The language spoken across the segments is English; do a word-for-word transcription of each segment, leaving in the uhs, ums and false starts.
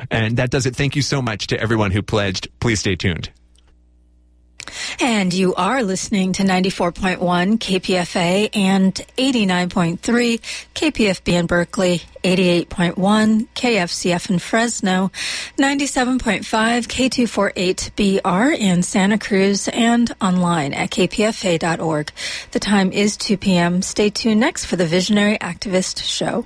And that does it. Thank you so much to everyone who pledged. Please stay tuned. And you are listening to ninety-four point one K P F A and eighty-nine point three K P F B in Berkeley, eighty-eight point one K F C F in Fresno, ninety-seven point five K two forty-eight B R in Santa Cruz, and online at k p f a dot org. The time is two p.m. Stay tuned next for the Visionary Activist Show.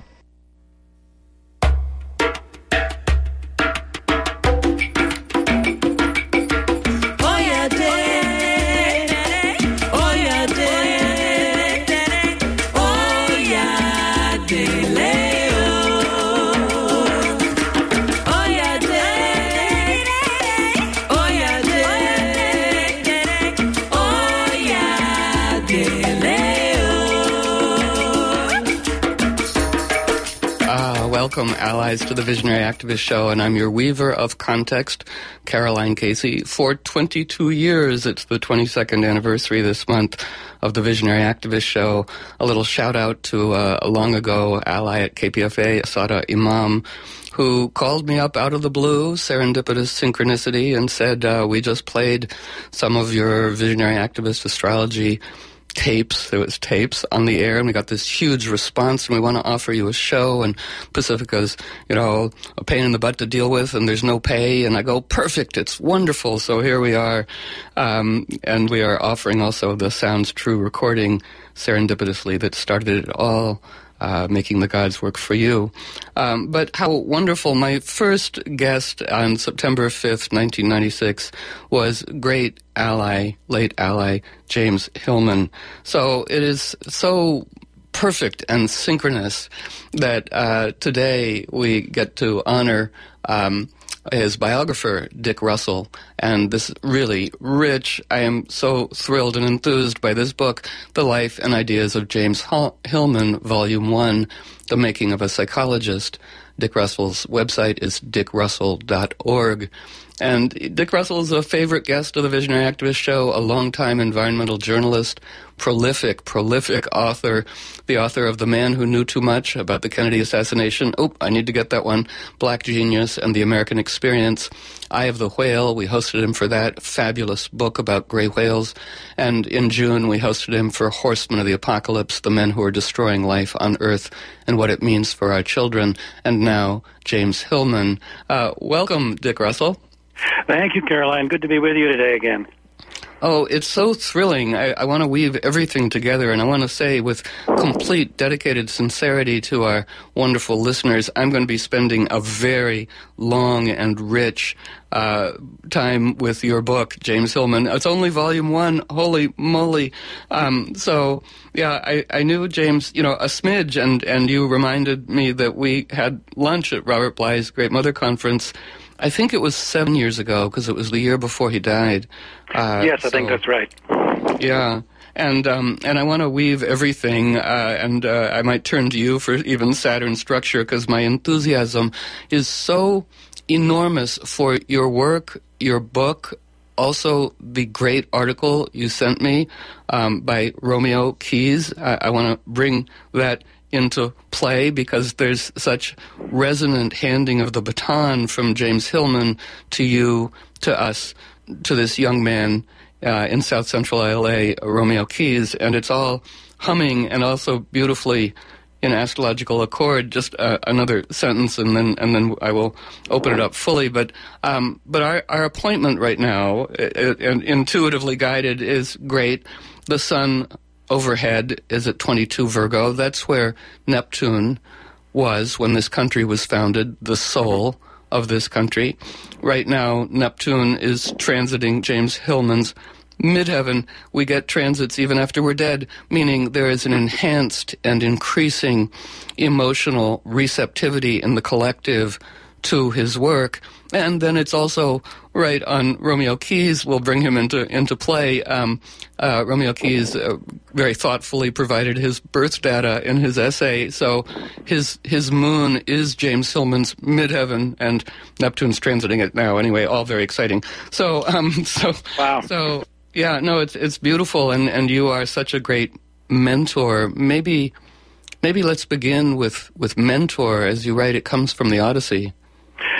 Welcome, allies, to the Visionary Activist Show, and I'm your weaver of context, Caroline Casey. For twenty-two years, it's the twenty-second anniversary this month of the Visionary Activist Show. A little shout-out to uh, a long-ago ally at K P F A, Asada Imam, who called me up out of the blue, serendipitous synchronicity, and said, uh, we just played some of your Visionary Activist astrology tapes. There was tapes on the air, and we got this huge response, and we want to offer you a show, and Pacifica's, you know, a pain in the butt to deal with, and there's no pay. And I go, perfect, it's wonderful. So here we are, um, and we are offering also the Sounds True recording serendipitously that started it all, uh, making the gods work for you. Um, but how wonderful. My first guest on September fifth, nineteen ninety-six was great ally, late ally, James Hillman. So it is so perfect and synchronous that uh, today we get to honor um, his biographer, Dick Russell, and this really rich, I am so thrilled and enthused by this book, The Life and Ideas of James Hillman, Volume one, The Making of a Psychologist. Dick Russell's website is dick russell dot org. And Dick Russell is a favorite guest of the Visionary Activist Show, a longtime environmental journalist, prolific, prolific author, the author of The Man Who Knew Too Much About the Kennedy Assassination. Oh, I need to get that one. Black Genius and the American Experience. Eye of the Whale, we hosted him for that fabulous book about gray whales. And in June, we hosted him for Horsemen of the Apocalypse, the men who are destroying life on Earth and what it means for our children. And now, James Hillman. Uh, welcome, Dick Russell. Thank you, Caroline. Good to be with you today again. Oh, it's so thrilling. I, I want to weave everything together, and I want to say with complete, dedicated sincerity to our wonderful listeners, I'm going to be spending a very long and rich uh, time with your book, James Hillman. It's only volume one. Holy moly. Um, so, yeah, I, I knew James, you know, a smidge, and, and you reminded me that we had lunch at Robert Bly's Great Mother Conference. I think it was seven years ago, because it was the year before he died. Uh, yes, I so, think that's right. Yeah, and um, and I want to weave everything, uh, and uh, I might turn to you for even Saturn structure, because my enthusiasm is so enormous for your work, your book, also the great article you sent me um, by Romeo Keyes. I, I want to bring that into play because there's such resonant handing of the baton from James Hillman to you, to us, to this young man uh, in South Central L A, Romeo Keyes, and it's all humming and also beautifully in astrological accord. Just uh, another sentence, and then and then I will open it up fully. But um, but our our appointment right now, it, it, intuitively guided, is great. The sun overhead is at twenty-two Virgo. That's where Neptune was when this country was founded, the soul of this country. Right now, Neptune is transiting James Hillman's midheaven. We get transits even after we're dead, meaning there is an enhanced and increasing emotional receptivity in the collective to his work. And then it's also right on Romeo Keyes. We'll bring him into into play. Um, uh, Romeo Keyes uh, very thoughtfully provided his birth data in his essay. So his his moon is James Hillman's midheaven, and Neptune's transiting it now. Anyway, all very exciting. So um, so wow. So yeah, no, it's it's beautiful, and, and you are such a great mentor. Maybe maybe let's begin with with mentor, as you write. It comes from the Odyssey.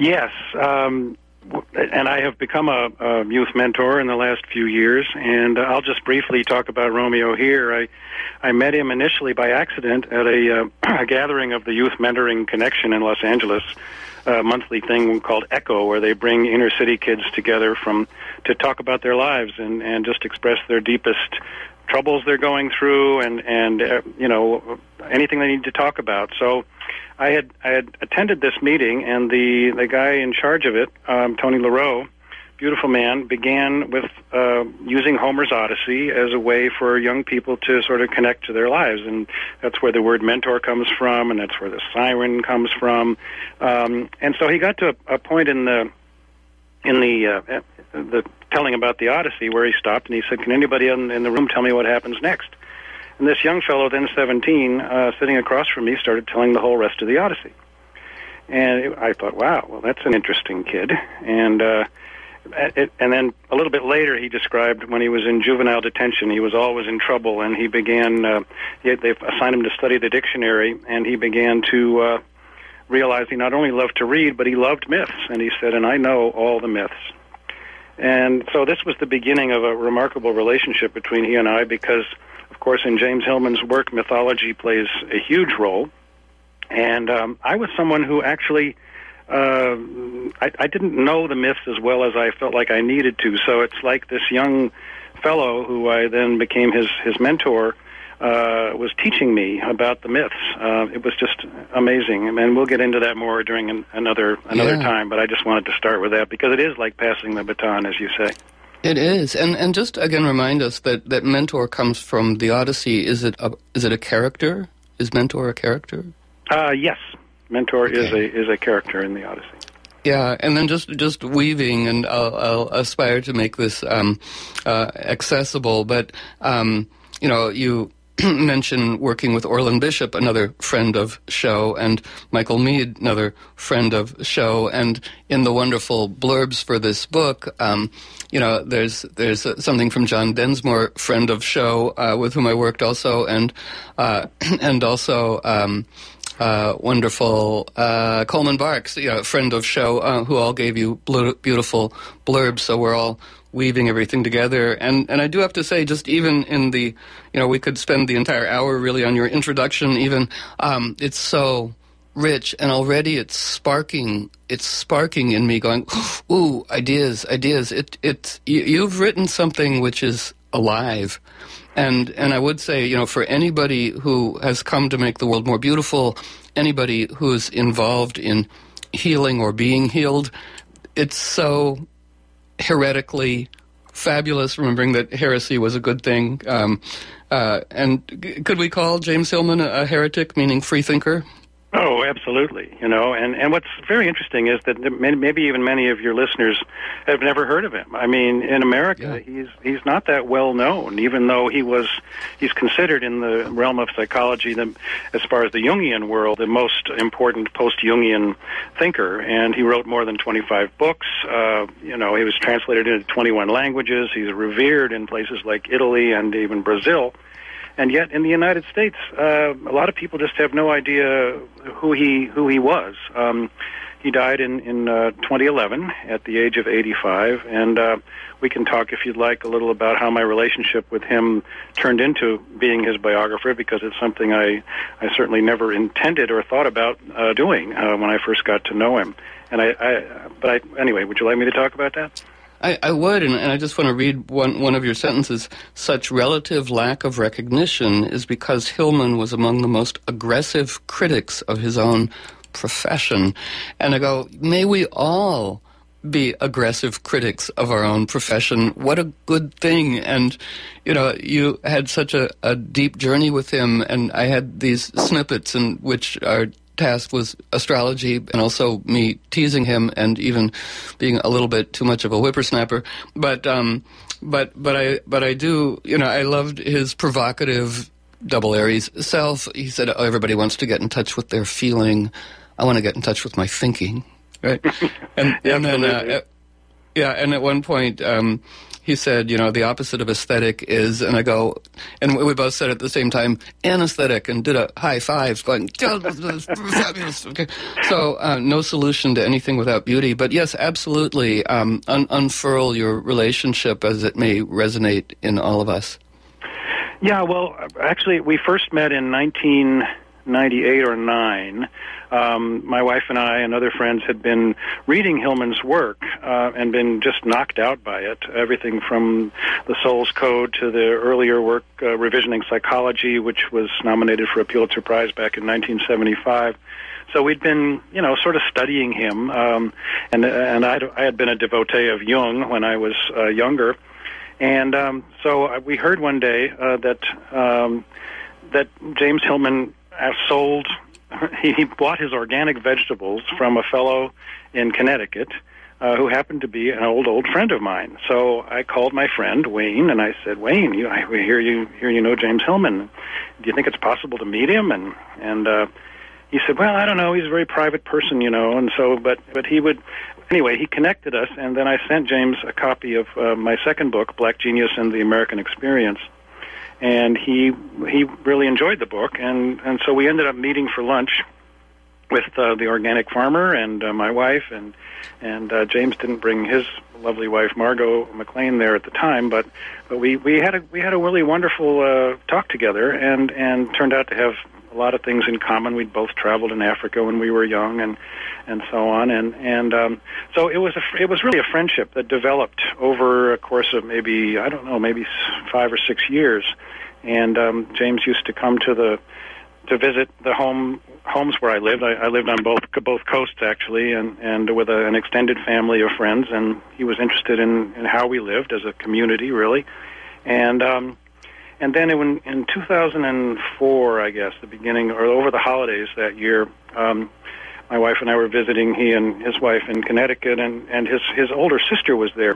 Yes, um, and I have become a, a youth mentor in the last few years, and uh, I'll just briefly talk about Romeo here. I, I met him initially by accident at a, uh, a gathering of the Youth Mentoring Connection in Los Angeles, a monthly thing called ECHO, where they bring inner city kids together from to talk about their lives and, and just express their deepest troubles they're going through and, and uh, you know, anything they need to talk about. So I had I had attended this meeting, and the, the guy in charge of it, um, Tony LaRoe, beautiful man, began with uh, using Homer's Odyssey as a way for young people to sort of connect to their lives, and that's where the word mentor comes from, and that's where the siren comes from. Um, and so he got to a, a point in the in the uh, the telling about the Odyssey where he stopped and he said, "Can anybody in, in the room tell me what happens next?" And this young fellow, then seventeen, uh, sitting across from me, started telling the whole rest of the Odyssey. And it, I thought, wow, well, that's an interesting kid. And uh, it, and then a little bit later, he described when he was in juvenile detention, he was always in trouble, and he began, uh, he, they assigned him to study the dictionary, and he began to uh, realize he not only loved to read, but he loved myths. And he said, and I know all the myths. And so this was the beginning of a remarkable relationship between he and I, because of course, in James Hillman's work, mythology plays a huge role. And um, I was someone who actually, uh, I, I didn't know the myths as well as I felt like I needed to. So it's like this young fellow who I then became his, his mentor uh, was teaching me about the myths. Uh, it was just amazing. And we'll get into that more during an, another another yeah. time, but I just wanted to start with that because it is like passing the baton, as you say. It is, and and just again remind us that, that mentor comes from the Odyssey. Is it a, is it a character? Is mentor a character? Uh, yes, mentor okay. is a is a character in the Odyssey. Yeah, and then just just weaving, and I'll, I'll aspire to make this um, uh, accessible. But um, you know, you mentioned working with Orland Bishop, another friend of show, and Michael Mead, another friend of show, and in the wonderful blurbs for this book, um, you know, there's there's something from John Densmore, friend of show, uh, with whom I worked also, and uh, and also um, uh, wonderful uh, Coleman Barks, you know, friend of show, uh, who all gave you bl- beautiful blurbs. So we're all weaving everything together. And, and I do have to say, just even in the, you know, we could spend the entire hour really on your introduction even. Um, it's so rich, and already it's sparking, it's sparking in me going, ooh, ideas, ideas. It, it, you, you've written something which is alive. And, and I would say, you know, for anybody who has come to make the world more beautiful, anybody who's involved in healing or being healed, it's so heretically fabulous, remembering that heresy was a good thing. Um, uh, and g- could we call James Hillman a, a heretic, meaning freethinker? Oh, absolutely. You know, and, and what's very interesting is that maybe even many of your listeners have never heard of him. I mean, in America, yeah. he's he's not that well known, even though he was he's considered in the realm of psychology, the, as far as the Jungian world, the most important post-Jungian thinker. And he wrote more than twenty-five books. Uh, you know, he was translated into twenty-one languages. He's revered in places like Italy and even Brazil. And yet, in the United States, uh, a lot of people just have no idea who he who he was. Um, he died in in uh, twenty eleven at the age of eighty-five, and uh, we can talk, if you'd like, a little about how my relationship with him turned into being his biographer, because it's something I I certainly never intended or thought about uh, doing uh, when I first got to know him. And I, I but I, anyway, would you like me to talk about that? I, I would, and, and I just want to read one, one of your sentences. Such relative lack of recognition is because Hillman was among the most aggressive critics of his own profession. And I go, may we all be aggressive critics of our own profession. What a good thing. And, you know, you had such a, a deep journey with him, and I had these snippets in which are task was astrology, and also me teasing him and even being a little bit too much of a whippersnapper. But um, but but I but I do, you know, I loved his provocative double Aries self. He said, "Oh, everybody wants to get in touch with their feeling. I want to get in touch with my thinking." Right, and yeah, and then uh, yeah, and at one point. Um, he said, you know, the opposite of aesthetic is, and I go, and we both said at the same time, anesthetic, and did a high five, going, fabulous. Okay. So uh, no solution to anything without beauty. But yes, absolutely, um, un- unfurl your relationship as it may resonate in all of us. Yeah, well, actually, we first met in nineteen ninety-eight or nine. Um, my wife and I and other friends had been reading Hillman's work uh, and been just knocked out by it. Everything from The Soul's Code to the earlier work, uh, Revisioning Psychology, which was nominated for a Pulitzer Prize back in nineteen seventy-five. So we'd been, you know, sort of studying him, um, and and I'd, I had been a devotee of Jung when I was uh, younger, and um, so we heard one day uh, that um, that James Hillman sold. He bought his organic vegetables from a fellow in Connecticut uh, who happened to be an old, old friend of mine. So I called my friend, Wayne, and I said, Wayne, you, I hear you hear you know James Hillman. Do you think it's possible to meet him? And and uh, he said, well, I don't know. He's a very private person, you know. And so, but but he would, anyway, he connected us, and then I sent James a copy of uh, my second book, Black Genius and the American Experience. And he he really enjoyed the book, and, and so we ended up meeting for lunch with uh, the organic farmer and uh, my wife, and and uh, James didn't bring his lovely wife Margot McLean there at the time, but but we, we had a we had a really wonderful uh, talk together, and and turned out to have a lot of things in common. We'd both traveled in Africa when we were young, and and so on, and and um, so it was a it was really a friendship that developed over a course of maybe I don't know maybe five or six years. And um, James used to come to the to visit the home homes where I lived. I, I lived on both both coasts actually, and and with a, an extended family of friends. And he was interested in, in how we lived as a community, really. And um, and then in in two thousand four, I guess, the beginning or over the holidays that year, um, my wife and I were visiting. He and his wife in Connecticut, and and his his older sister was there.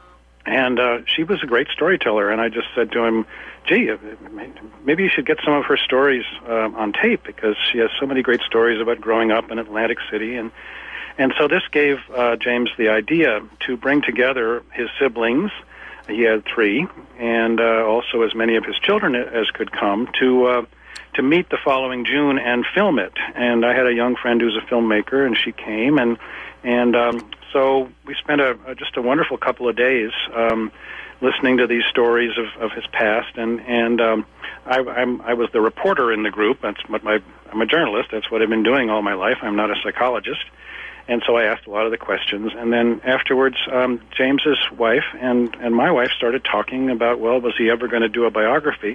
And uh, she was a great storyteller, and I just said to him, gee, maybe you should get some of her stories uh, on tape, because she has so many great stories about growing up in Atlantic City. And and so this gave uh, James the idea to bring together his siblings. He had three, and uh, also as many of his children as could come, to uh, to meet the following June and film it. And I had a young friend who's a filmmaker, and she came, and and um, so we spent a, a just a wonderful couple of days um, listening to these stories of, of his past, and and um, I, I'm, I was the reporter in the group. That's what my I'm a journalist. That's what I've been doing all my life. I'm not a psychologist, and so I asked a lot of the questions. And then afterwards, um, James's wife and and my wife started talking about, well, was he ever going to do a biography?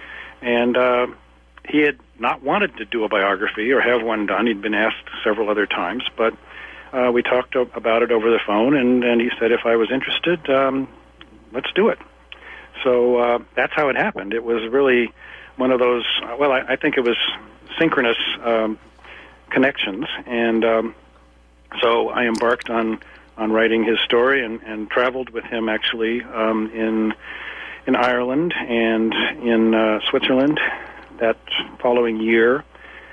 And uh, he had not wanted to do a biography or have one done. He'd been asked several other times, but Uh, we talked about it over the phone, and, and he said if I was interested, um, let's do it. So uh, that's how it happened. It was really one of those, well, I, I think it was synchronous um, connections, and um, so I embarked on, on writing his story and, and traveled with him, actually, um, in in Ireland and in uh, Switzerland that following year.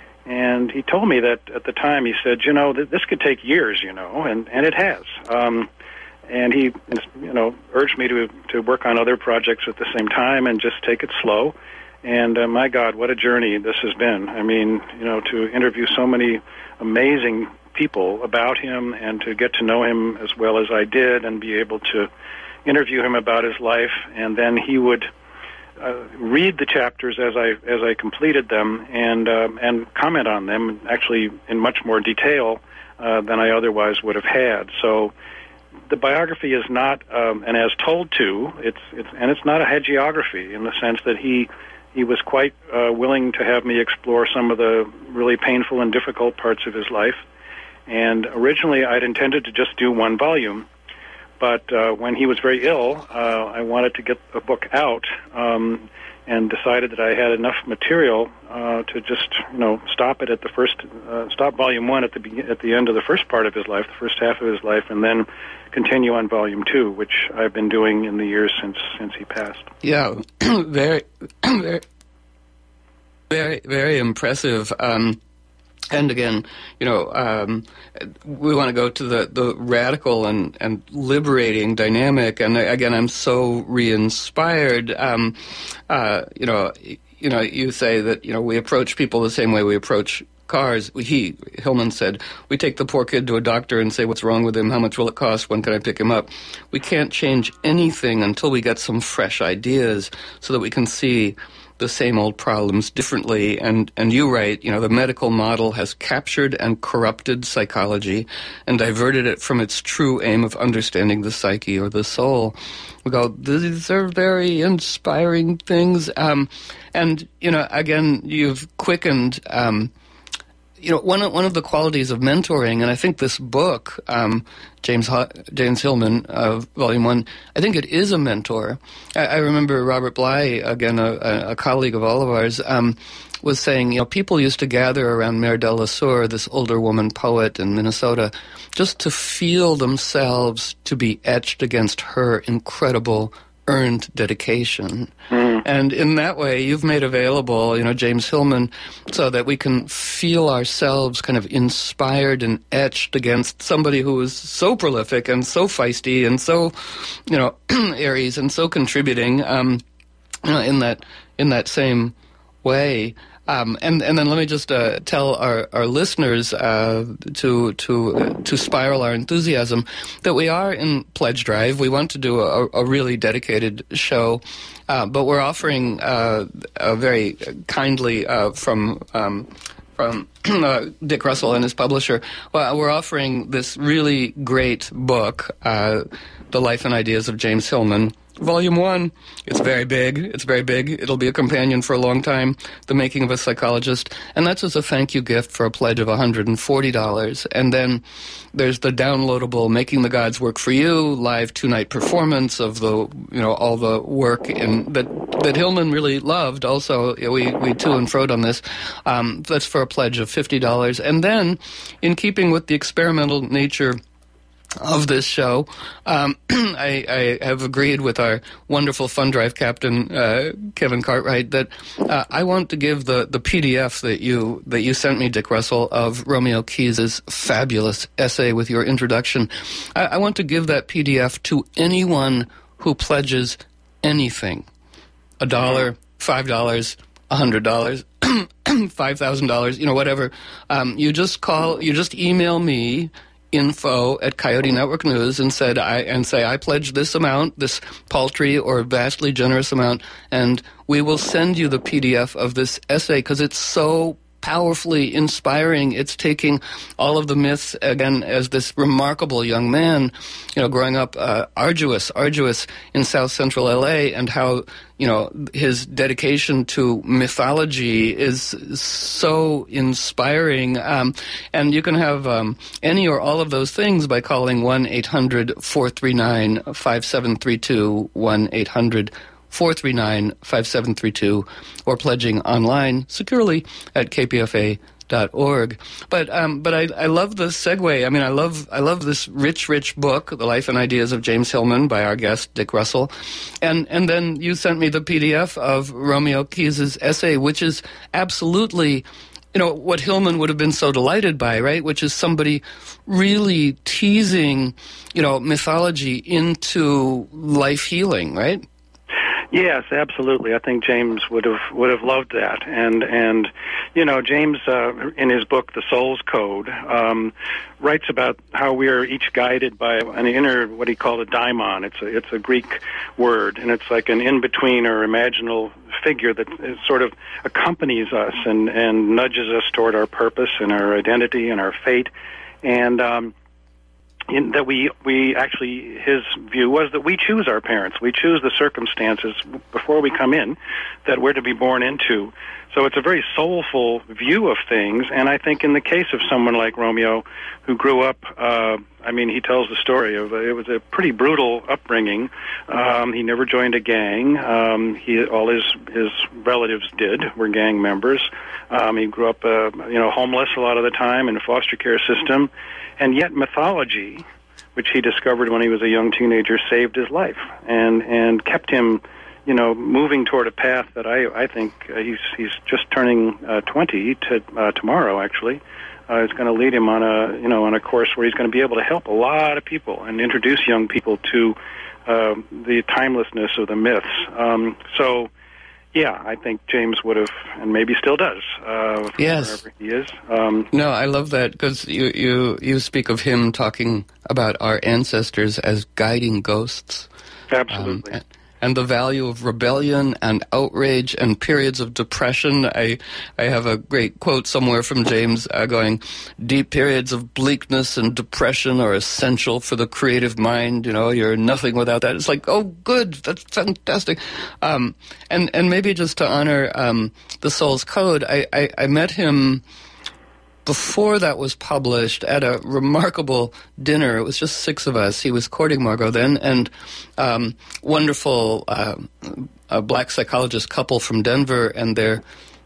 And he told me that at the time, he said, you know, th- this could take years, you know, and, and it has. Um, and he, you know, urged me to to work on other projects at the same time and just take it slow. And uh, my God, what a journey this has been. I mean, you know, to interview so many amazing people about him and to get to know him as well as I did and be able to interview him about his life. And then he would Uh, read the chapters as I as I completed them and uh, and comment on them, actually in much more detail uh, than I otherwise would have had. So the biography is not um, an as told to. It's it's and it's not a hagiography in the sense that he he was quite uh, willing to have me explore some of the really painful and difficult parts of his life. And originally I'd intended to just do one volume. But uh, when he was very ill, uh, I wanted to get the book out um, and decided that I had enough material uh, to just, you know, stop it at the first, uh, stop volume one at the be- at the end of the first part of his life, the first half of his life, and then continue on volume two, which I've been doing in the years since since he passed. Yeah, very, very, very, very impressive. Um, And again, you know, um, we want to go to the, the radical and, and liberating dynamic. And again, I'm so re-inspired. Um, uh, you know, you know, you say that, you know, we approach people the same way we approach cars. He, Hillman said, we take the poor kid to a doctor and say, what's wrong with him? How much will it cost? When can I pick him up? We can't change anything until we get some fresh ideas so that we can see the same old problems differently. And, and you write, you know, the medical model has captured and corrupted psychology and diverted it from its true aim of understanding the psyche or the soul. We go, these are very inspiring things. Um, and, you know, again, you've quickened, um, you know, one of, one of the qualities of mentoring, and I think this book, um, James James Hillman, uh, Volume One, I think it is a mentor. I, I remember Robert Bly, again, a, a colleague of all of ours, um, was saying, you know, people used to gather around Mère de la Soeur, this older woman poet in Minnesota, just to feel themselves to be etched against her incredible earned dedication. Mm. And in that way, you've made available, you know, James Hillman, so that we can feel ourselves kind of inspired and etched against somebody who is so prolific and so feisty and so, you know, Aries and so contributing, um, you know, in that in that same way. Um, and, and then let me just uh, tell our, our listeners uh, to to uh, to spiral our enthusiasm that we are in Pledge Drive. We want to do a, a really dedicated show, uh, but we're offering uh, a very kindly uh, from um, from uh, Dick Russell and his publisher. Well, we're offering this really great book, uh, The Life and Ideas of James Hillman. Volume one, it's very big, it's very big, it'll be a companion for a long time, The Making of a Psychologist, and that's as a thank you gift for a pledge of one hundred forty dollars. And then there's the downloadable Making the Gods Work for You, live two-night performance of the, you know, all the work in, that that Hillman really loved. Also, we, we to and froed on this. Um, that's for a pledge of fifty dollars. And then, in keeping with the experimental nature of this show, um, I, I have agreed with our wonderful fund drive captain, uh, Kevin Cartwright, that uh, I want to give the, the P D F that you that you sent me, Dick Russell, of Romeo Keyes' fabulous essay with your introduction. I, I want to give that P D F to anyone who pledges anything. A dollar, five dollars, a hundred dollars, five thousand dollars, you know, whatever. Um, you just call, you just email me, info at Coyote Network News, and said I and say I pledge this amount, this paltry or vastly generous amount, and we will send you the P D F of this essay because it's so powerfully inspiring. It's taking all of the myths, again, as this remarkable young man, you know, growing up uh, arduous, arduous in South Central L A, and how, you know, his dedication to mythology is so inspiring. Um, and you can have um, any or all of those things by calling one eight hundred four three nine five seven three two, one eight hundred four three nine five seven three two, or pledging online securely at k p f a dot org. But um, but I, I love the segue. I mean, I love I love this rich, rich book, The Life and Ideas of James Hillman, by our guest, Dick Russell. And and then you sent me the P D F of Romeo Keyes' essay, which is absolutely, you know, what Hillman would have been so delighted by, right? Which is somebody really teasing, you know, mythology into life healing, right? Yes, absolutely. I think James would have would have loved that, and and you know, James uh, in his book The Soul's Code um, writes about how we are each guided by an inner, what he called a daimon. It's a it's a Greek word, and it's like an in between or imaginal figure that is sort of accompanies us and and nudges us toward our purpose and our identity and our fate, and um, In that we, we actually, his view was that we choose our parents. We choose the circumstances before we come in that we're to be born into. So it's a very soulful view of things. And I think in the case of someone like Romeo, who grew up, uh, I mean, he tells the story of, uh, it was a pretty brutal upbringing. Um, he never joined a gang. Um, he, all his, his relatives did, were gang members. Um, he grew up, uh, you know, homeless a lot of the time in a foster care system. And yet mythology, which he discovered when he was a young teenager, saved his life and, and kept him, you know, moving toward a path that I, I think uh, he's he's just turning uh, twenty to uh, tomorrow. Actually, uh, is going to lead him on a you know on a course where he's going to be able to help a lot of people and introduce young people to uh, the timelessness of the myths. Um, so, yeah, I think James would have, and maybe still does, uh, yes. wherever he is. Um, no, I love that because you, you you speak of him talking about our ancestors as guiding ghosts. Absolutely. Um, and the value of rebellion and outrage and periods of depression. I I have a great quote somewhere from James uh, going, deep periods of bleakness and depression are essential for the creative mind. You know, you're nothing without that. It's like, oh, good, that's fantastic. Um, and, and maybe just to honor um, the Soul's Code, I, I, I met him before that was published at a remarkable dinner. It was just six of us. He was courting Margot then, and um, wonderful uh, a black psychologist couple from Denver and their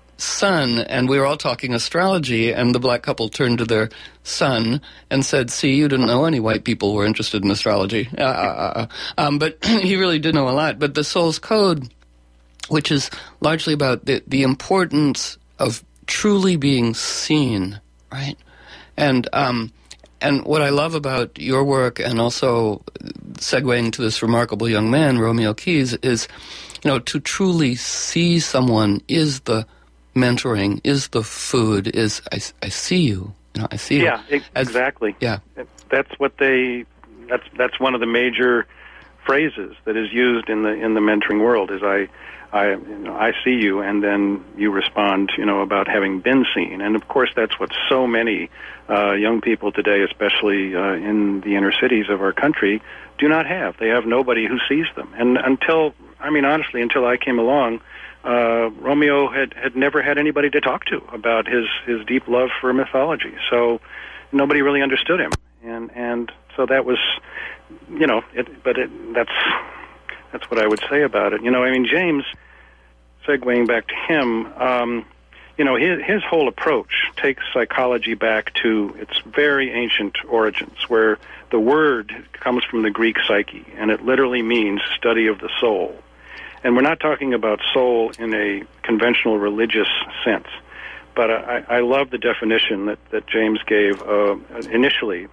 son, and we were all talking astrology, and the black couple turned to their son and said, see, you didn't know any white people were interested in astrology. Uh, uh, uh. Um, but he really did know a lot. But the Soul's Code, which is largely about the, the importance of truly being seen, right? And um, and what I love about your work, and also segueing to this remarkable young man, Romeo Keyes, is, you know, to truly see someone is the mentoring, is the food, is I, I see you, you know, I see yeah, you. Yeah, exactly. Yeah, that's what they. That's that's one of the major phrases that is used in the in the mentoring world. Is I. I, you know, I see you, and then you respond, you know, about having been seen. And, of course, that's what so many uh, young people today, especially uh, in the inner cities of our country, do not have. They have nobody who sees them. And until, I mean, honestly, until I came along, uh, Romeo had, had never had anybody to talk to about his, his deep love for mythology. So nobody really understood him. And, and so that was, you know, it, but it, that's... That's what I would say about it. You know, I mean, James, segueing back to him, um, you know, his, his whole approach takes psychology back to its very ancient origins, where the word comes from the Greek psyche, and it literally means study of the soul. And we're not talking about soul in a conventional religious sense, but I, I love the definition that, that James gave uh, initially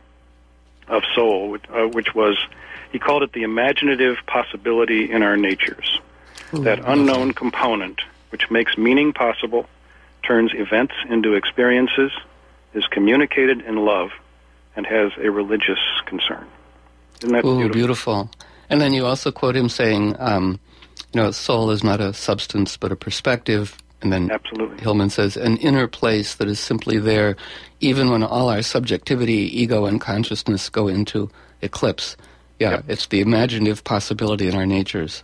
of soul, which, uh, which was, he called it the imaginative possibility in our natures, Ooh, that unknown component which makes meaning possible, turns events into experiences, is communicated in love, and has a religious concern. Isn't that Ooh, beautiful? beautiful. And then you also quote him saying, um, you know, soul is not a substance but a perspective. And then Absolutely. Hillman says, an inner place that is simply there even when all our subjectivity, ego, and consciousness go into eclipse. Yeah, yep. It's the imaginative possibility in our natures.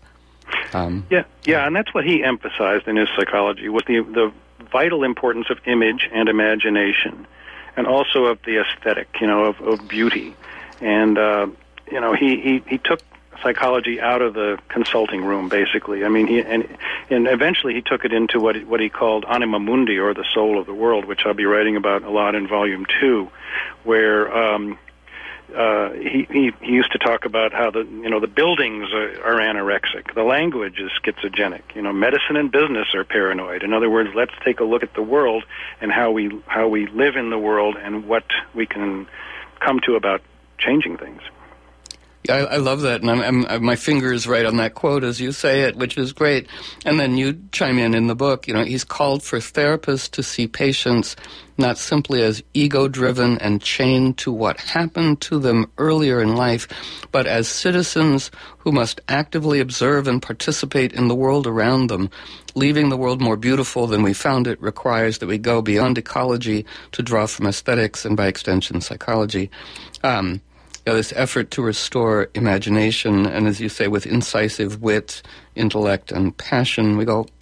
Um, yeah, yeah, and that's what he emphasized in his psychology, was the, the vital importance of image and imagination, and also of the aesthetic, you know, of, of beauty. And, uh, you know, he, he, he took psychology out of the consulting room, basically. I mean, he and and eventually he took it into what what he called anima mundi, or the soul of the world, which I'll be writing about a lot in volume two, where um, uh, he, he he used to talk about how the you know the buildings are, are anorexic, the language is schizogenic, you know, medicine and business are paranoid. In other words, let's take a look at the world and how we how we live in the world and what we can come to about changing things. I, I love that, and I'm, I'm, my finger is right on that quote as you say it, which is great. And then you chime in in the book, you know, he's called for therapists to see patients not simply as ego-driven and chained to what happened to them earlier in life, but as citizens who must actively observe and participate in the world around them. Leaving the world more beautiful than we found it requires that we go beyond ecology to draw from aesthetics and, by extension, psychology. Um, Yeah, this effort to restore imagination, and as you say, with incisive wit, intellect, and passion, we go.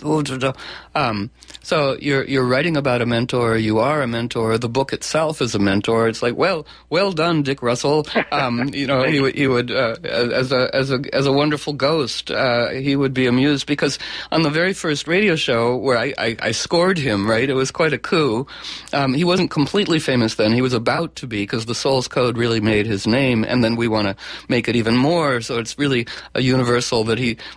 Um, so you're you're writing about a mentor. You are a mentor. The book itself is a mentor. It's like, well, well done, Dick Russell. Um, you know, he would he would uh, as a as a as a wonderful ghost, uh, he would be amused because on the very first radio show where I, I, I scored him, right, it was quite a coup. Um, he wasn't completely famous then. He was about to be, because the Soul's Code really made his name, and then we want to make it even more. So it's really a universal that he that he be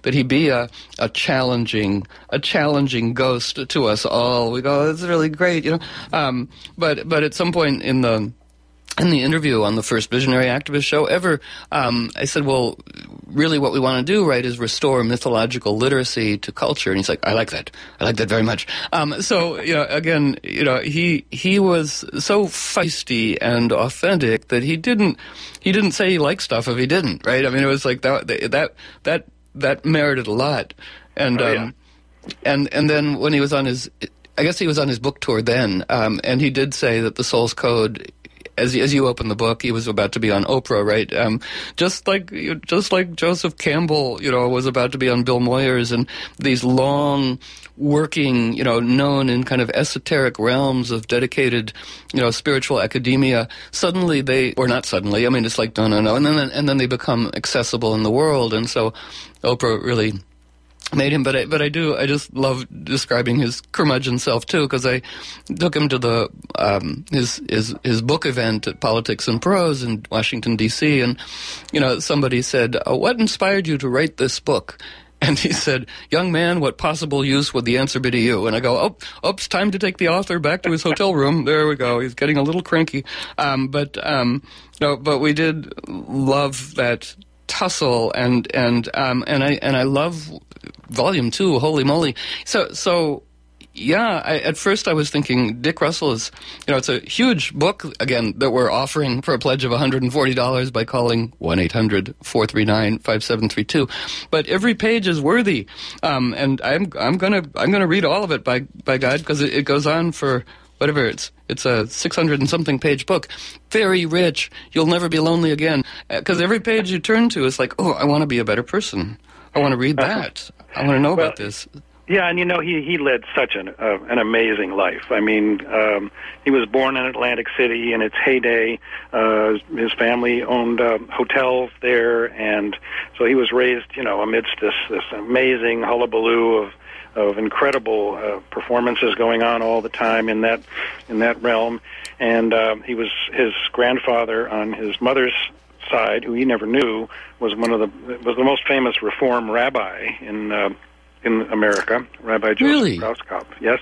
really a, a challenging a challenging ghost to us all. We go, it's really great, you know. Um, but but at some point in the in the interview on the first Visionary Activist show ever, um, I said, well, really what we want to do, right, is restore mythological literacy to culture. And he's like, I like that. I like that very much. Um, so, you know, again, you know, he he was so feisty and authentic that he didn't he didn't say he liked stuff if he didn't, right? I mean, it was like that that that that merited a lot. And oh, yeah. um, and and then when he was on his, I guess he was on his book tour then, um, and he did say that the Soul's Code, As as you open the book, he was about to be on Oprah, right? Um, just like just like Joseph Campbell, you know, was about to be on Bill Moyers, and these long working, you know, known in kind of esoteric realms of dedicated, you know, spiritual academia. Suddenly they, or not suddenly, I mean, it's like no, no, no, and then and then they become accessible in the world, and so Oprah really made him, but I, but I do, I just love describing his curmudgeon self too, because I took him to the, um, his, his, his book event at Politics and Prose in Washington, D C, and, you know, somebody said, oh, what inspired you to write this book? And he said, young man, what possible use would the answer be to you? And I go, oh, oops, time to take the author back to his hotel room. There we go. He's getting a little cranky. Um, but, um, no, but we did love that tussle, and, and, um, and I, and I love Volume Two. Holy moly! So, so yeah. I, at first, I was thinking Dick Russell is, you know, it's a huge book again that we're offering for a pledge of one hundred forty dollars by calling one eight hundred four three nine five seven three two. But every page is worthy, um, and I'm I'm gonna I'm gonna read all of it by by God, because it, it goes on for whatever it's. It's a six hundred and something page book. Very rich. You'll never be lonely again. Because every page you turn to is like, oh, I want to be a better person. I want to read that. I want to know well, about this. Yeah, and you know, he, he led such an uh, an amazing life. I mean, um, he was born in Atlantic City in its heyday. Uh, his family owned uh, hotels there, and so he was raised, you know, amidst this, this amazing hullabaloo of of incredible uh, performances going on all the time in that in that realm. And uh, he was his grandfather on his mother's side, who he never knew, was one of the was the most famous Reform rabbi in uh, in America, Rabbi Joseph really? Krauskopf. Yes,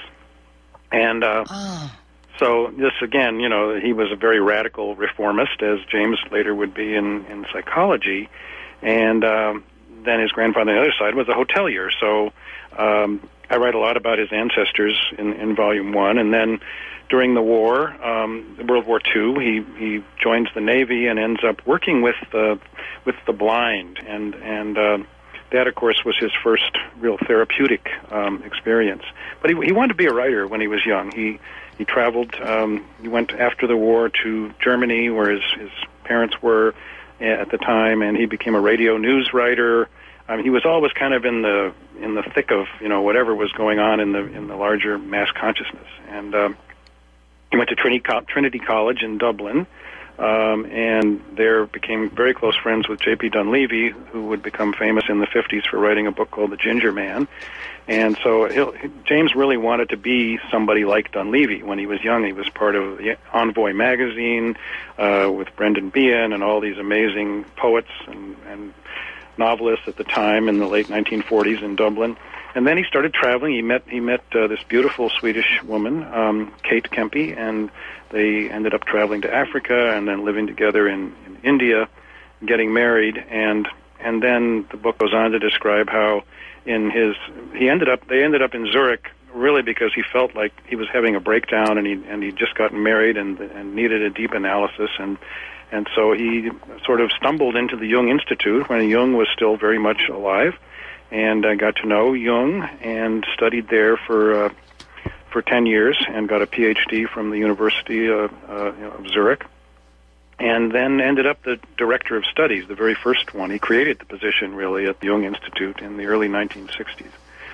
and uh, oh. so this again, you know, he was a very radical reformist, as James later would be in in psychology, and uh, then his grandfather on the other side was a hotelier. So um, I write a lot about his ancestors in, in Volume One, and then during the war, um, World War Two, he he joins the Navy and ends up working with the with the blind, and and uh, that, of course, was his first real therapeutic um, experience. But he he wanted to be a writer when he was young. He he traveled. Um, he went after the war to Germany, where his his parents were at the time, and he became a radio news writer. Um, he was always kind of in the in the thick of, you know, whatever was going on in the in the larger mass consciousness. And um, he went to Trinity, Co- Trinity College in Dublin, um, and there became very close friends with J P Dunleavy, who would become famous in the fifties for writing a book called The Ginger Man. And so he'll, James really wanted to be somebody like Dunleavy. When he was young, he was part of the Envoy magazine uh, with Brendan Behan and all these amazing poets and, and novelists at the time in the late nineteen forties in Dublin. And then he started traveling. He met he met uh, this beautiful Swedish woman, um, Kate Kempe, and they ended up traveling to Africa and then living together in, in India, getting married. And and then the book goes on to describe how in his he ended up they ended up in Zurich really because he felt like he was having a breakdown, and he and he'd just gotten married and and needed a deep analysis. And And so he sort of stumbled into the Jung Institute when Jung was still very much alive, and uh, got to know Jung and studied there for uh, for ten years and got a P H D from the University uh, uh, of Zurich, and then ended up the director of studies, the very first one. He created the position, really, at the Jung Institute in the early nineteen sixties.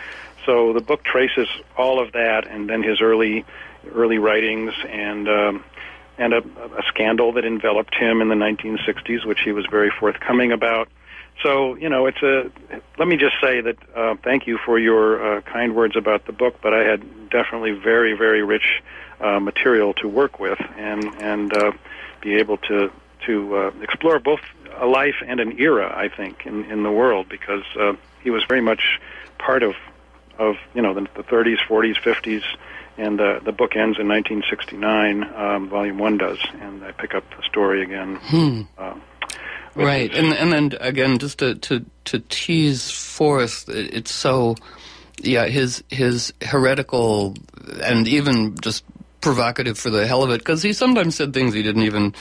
So the book traces all of that, and then his early early writings, and um, and a, a scandal that enveloped him in the nineteen sixties, which he was very forthcoming about. So, you know, it's a. Let me just say that uh, thank you for your uh, kind words about the book, but I had definitely very, very rich uh, material to work with, and and uh, be able to to uh, explore both a life and an era, I think, in, in the world, because uh, he was very much part of, of you know, the, the thirties, forties, fifties, and uh, the book ends in nineteen sixty-nine, um, volume one does, and I pick up the story again. Hmm. Uh, Right, and and then again, just to, to, to tease forth, it's so, yeah, his his heretical and even just provocative for the hell of it, because he sometimes said things he didn't even,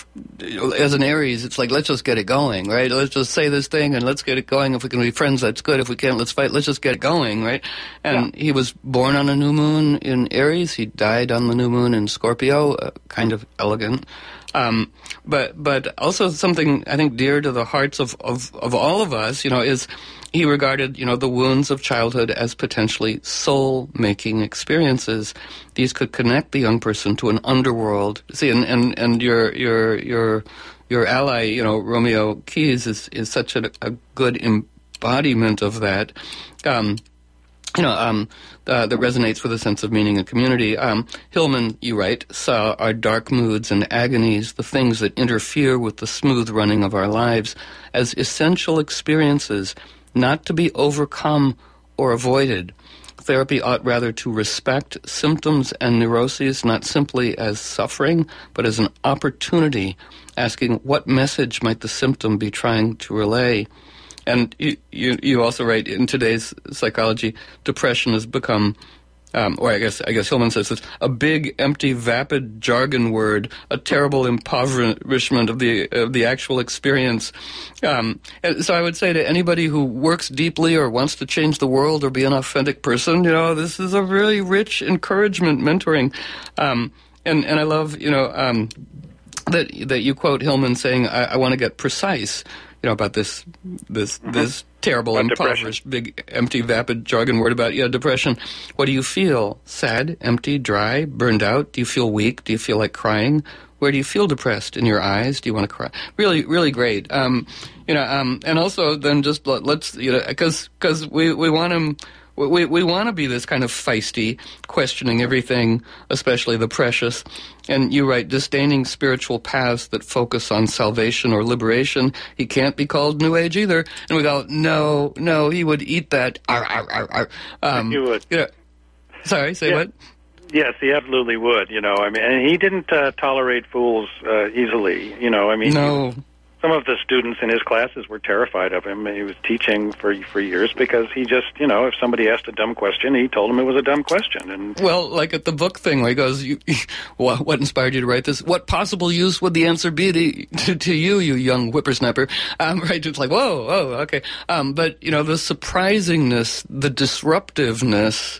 as an Aries, it's like, let's just get it going, right? Let's just say this thing and let's get it going. If we can be friends, that's good. If we can't, let's fight. Let's just get it going, right? And yeah. He was born on a new moon in Aries. He died on the new moon in Scorpio, uh, kind of elegant. Um, but but also something I think dear to the hearts of, of, of all of us, you know, is he regarded, you know, the wounds of childhood as potentially soul-making experiences. These could connect the young person to an underworld. See, and, and, and your your your your ally, you know, Romeo Keyes is is such a, a good embodiment of that. Um, You know, um, uh, that resonates with a sense of meaning and community. Um, Hillman, you write, saw our dark moods and agonies, the things that interfere with the smooth running of our lives, as essential experiences, not to be overcome or avoided. Therapy ought rather to respect symptoms and neuroses not simply as suffering, but as an opportunity, asking what message might the symptom be trying to relay. And you, you, you also write, in today's psychology, depression has become, um, or I guess I guess Hillman says this, a big, empty, vapid jargon word, a terrible impoverishment of the of the actual experience. Um, and so I would say to anybody who works deeply or wants to change the world or be an authentic person, you know, this is a really rich encouragement, mentoring. Um, and, and I love, you know, um, that that you quote Hillman saying, I, I want to get precise. You know, about this this mm-hmm. this terrible, about impoverished, depression. Big, empty, vapid jargon word about, yeah, depression. What do you feel? Sad, empty, dry, burned out? Do you feel weak? Do you feel like crying? Where do you feel depressed? In your eyes? Do you want to cry? Really, really great. Um, you know, um, and also then just let, let's, you know, because because we, we want him... We we want to be this kind of feisty, questioning everything, especially the precious. And you write, disdaining spiritual paths that focus on salvation or liberation. He can't be called New Age either. And we go, no, no, he would eat that. Arr, arr, arr, arr. Um, he would. You know, sorry, say yeah. what? Yes, he absolutely would. You know, I mean, and he didn't uh, tolerate fools uh, easily. You know, I mean, no. He, some of the students in his classes were terrified of him. He was teaching for for years because he just, you know, if somebody asked a dumb question, he told them it was a dumb question. And well, like at the book thing where he goes, you, what, what inspired you to write this? What possible use would the answer be to, to, to you, you young whippersnapper? Um, right? It's like, whoa, oh, okay. Um, but, you know, the surprisingness, the disruptiveness,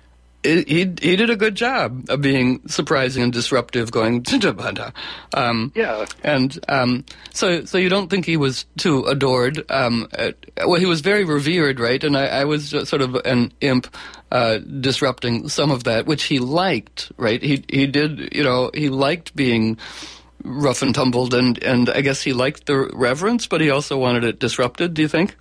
It, he he did a good job of being surprising and disruptive, going um, yeah, and um, so so you don't think he was too adored? Um, at, well, he was very revered, right? And I, I was sort of an imp, uh, disrupting some of that, which he liked, right? He he did, you know, he liked being rough and tumbled, and and I guess he liked the reverence, but he also wanted it disrupted. Do you think?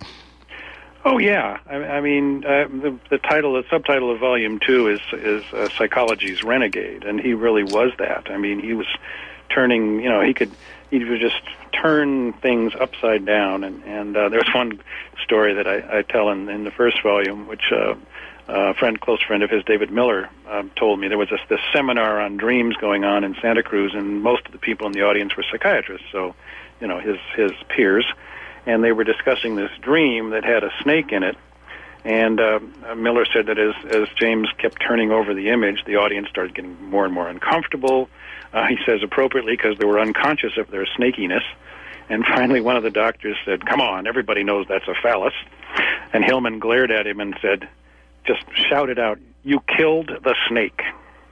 Oh yeah, I, I mean uh, the, the title, the subtitle of Volume Two is is uh, Psychology's Renegade, and he really was that. I mean, he was turning, you know, he could he would just turn things upside down. And and uh, there's one story that I, I tell in, in the first volume, which uh, a friend, close friend of his, David Miller, um, told me. There was this, this seminar on dreams going on in Santa Cruz, and most of the people in the audience were psychiatrists, so you know his his peers. And they were discussing this dream that had a snake in it. And uh, Miller said that as, as James kept turning over the image, the audience started getting more and more uncomfortable. Uh, he says appropriately, because they were unconscious of their snakiness. And finally, one of the doctors said, "Come on, everybody knows that's a phallus." And Hillman glared at him and said, just shouted out, "You killed the snake."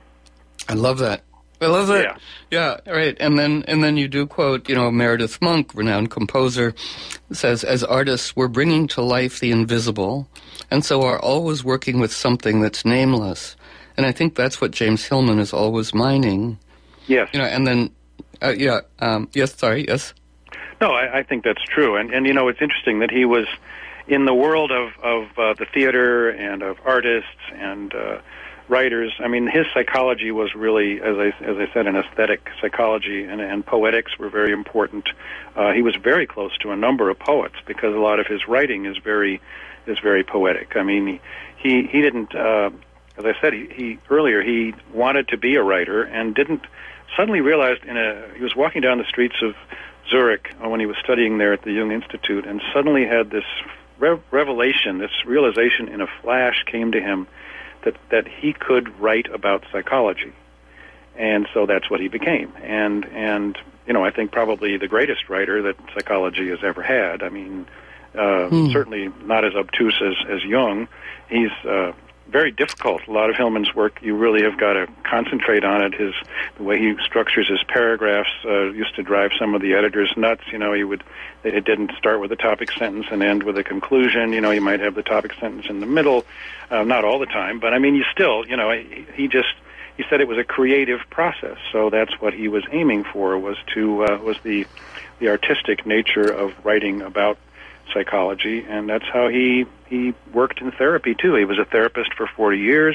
I love that. I love that. Yeah. yeah, right. And then and then you do quote, you know, Meredith Monk, renowned composer, says, as artists, we're bringing to life the invisible, and so are always working with something that's nameless. And I think that's what James Hillman is always mining. Yes. You know, and then, uh, yeah, um, yes, sorry, yes? No, I, I think that's true. And, and, you know, it's interesting that he was in the world of, of uh, the theater and of artists and uh, writers. I mean, his psychology was really, as I as I said, an aesthetic psychology, and, and poetics were very important. Uh, he was very close to a number of poets because a lot of his writing is very is very poetic. I mean, he he didn't, uh, as I said, he, he earlier he wanted to be a writer and didn't suddenly realized in a he was walking down the streets of Zurich when he was studying there at the Jung Institute, and suddenly had this re- revelation, this realization in a flash came to him that that he could write about psychology, and so that's what he became. And and you know, I think probably the greatest writer that psychology has ever had. I mean, uh, hmm. certainly not as obtuse as as Jung. He's uh, very difficult. A lot of Hillman's work, you really have got to concentrate on it. His the way he structures his paragraphs uh, used to drive some of the editors nuts. You know, he would it didn't start with a topic sentence and end with a conclusion. You know, you might have the topic sentence in the middle, uh, not all the time, but I mean, you still, you know, he, he just he said it was a creative process. So that's what he was aiming for, was to uh, was the the artistic nature of writing about psychology, and that's how he he worked in therapy too. He was a therapist for forty years,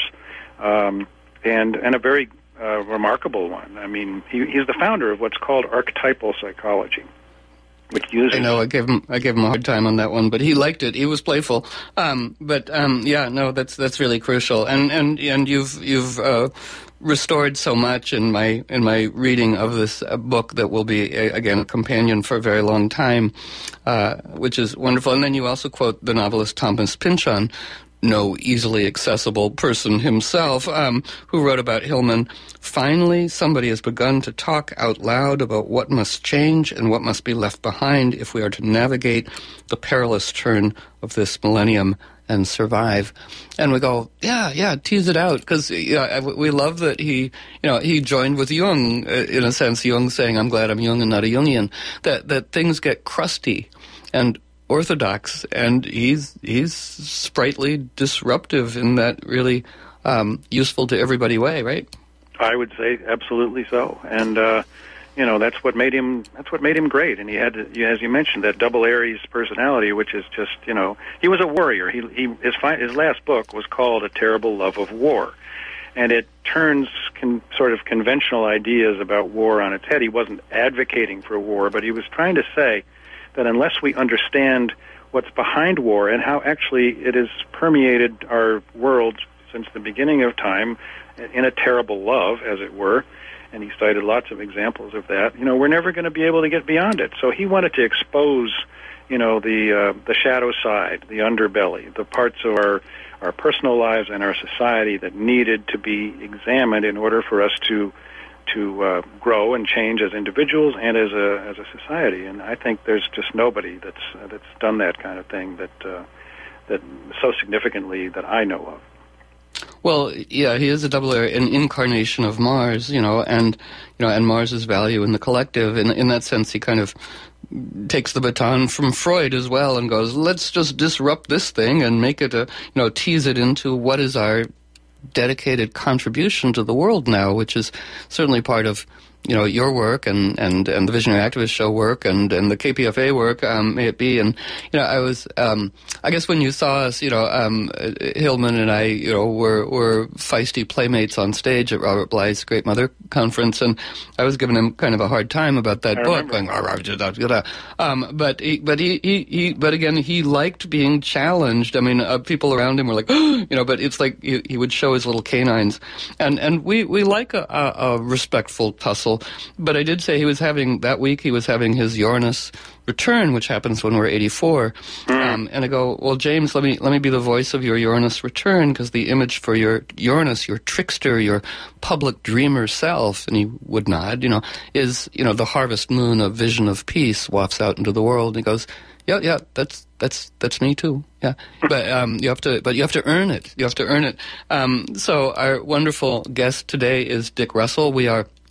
um, and and a very uh, remarkable one. I mean, he, he's the founder of what's called archetypal psychology, which uses. I know I gave him I gave him a hard time on that one, but he liked it. He was playful. Um, but um, yeah, no, that's that's really crucial. And and and you've you've. Uh, restored so much in my in my reading of this uh, book that will be a, again a companion for a very long time, uh, which is wonderful. And then you also quote the novelist Thomas Pynchon, no easily accessible person himself, um, who wrote about Hillman. Finally, somebody has begun to talk out loud about what must change and what must be left behind if we are to navigate the perilous turn of this millennium and survive. And we go, yeah, yeah, tease it out, because you know, we love that he, you know, he joined with Jung, uh, in a sense, Jung saying, I'm glad I'm Jung and not a Jungian, that, that things get crusty and orthodox, and he's he's sprightly, disruptive in that really um, useful to everybody way, right? I would say absolutely so. And, uh, you know, that's what made him. That's what made him great. And he had, as you mentioned, that double Aries personality, which is just, you know, he was a warrior. He, he his fi- his last book was called A Terrible Love of War, and it turns con- sort of conventional ideas about war on its head. He wasn't advocating for war, but he was trying to say that unless we understand what's behind war and how actually it has permeated our world since the beginning of time, in a terrible love, as it were. And he cited lots of examples of that. You know, we're never going to be able to get beyond it. So he wanted to expose, you know, the uh, the shadow side, the underbelly, the parts of our our personal lives and our society that needed to be examined in order for us to to uh, grow and change as individuals and as a as a society. And I think there's just nobody that's uh, that's done that kind of thing that uh, that so significantly that I know of. Well, yeah, he is a double Aries, an incarnation of Mars, you know, and you know, and Mars's value in the collective. In in that sense, he kind of takes the baton from Freud as well, and goes, let's just disrupt this thing and make it a, you know, tease it into what is our dedicated contribution to the world now, which is certainly part of, you know, your work and, and, and the Visionary Activist Show work and, and the K P F A work, um, may it be. And, you know, I was, um, I guess when you saw us, you know, um, Hillman and I, you know, were, were feisty playmates on stage at Robert Bly's Great Mother Conference, and I was giving him kind of a hard time about that I book, going, rah, rah, da, da, da. um, but he, but he, he, he, but again, he liked being challenged. I mean, uh, people around him were like, you know, but it's like he, he would show his little canines, and, and we, we like a, a, a respectful tussle. But I did say he was having, that week he was having his Uranus return, which happens when we're eighty-four. Um, and I go, well, James, let me let me be the voice of your Uranus return, because the image for your Uranus, your trickster, your public dreamer self, and he would nod, you know, is, you know, the harvest moon, a vision of peace wafts out into the world. And he goes, yeah, yeah, that's that's that's me too. Yeah, but um, you have to, but you have to earn it. You have to earn it. Um, so our wonderful guest today is Dick Russell. We are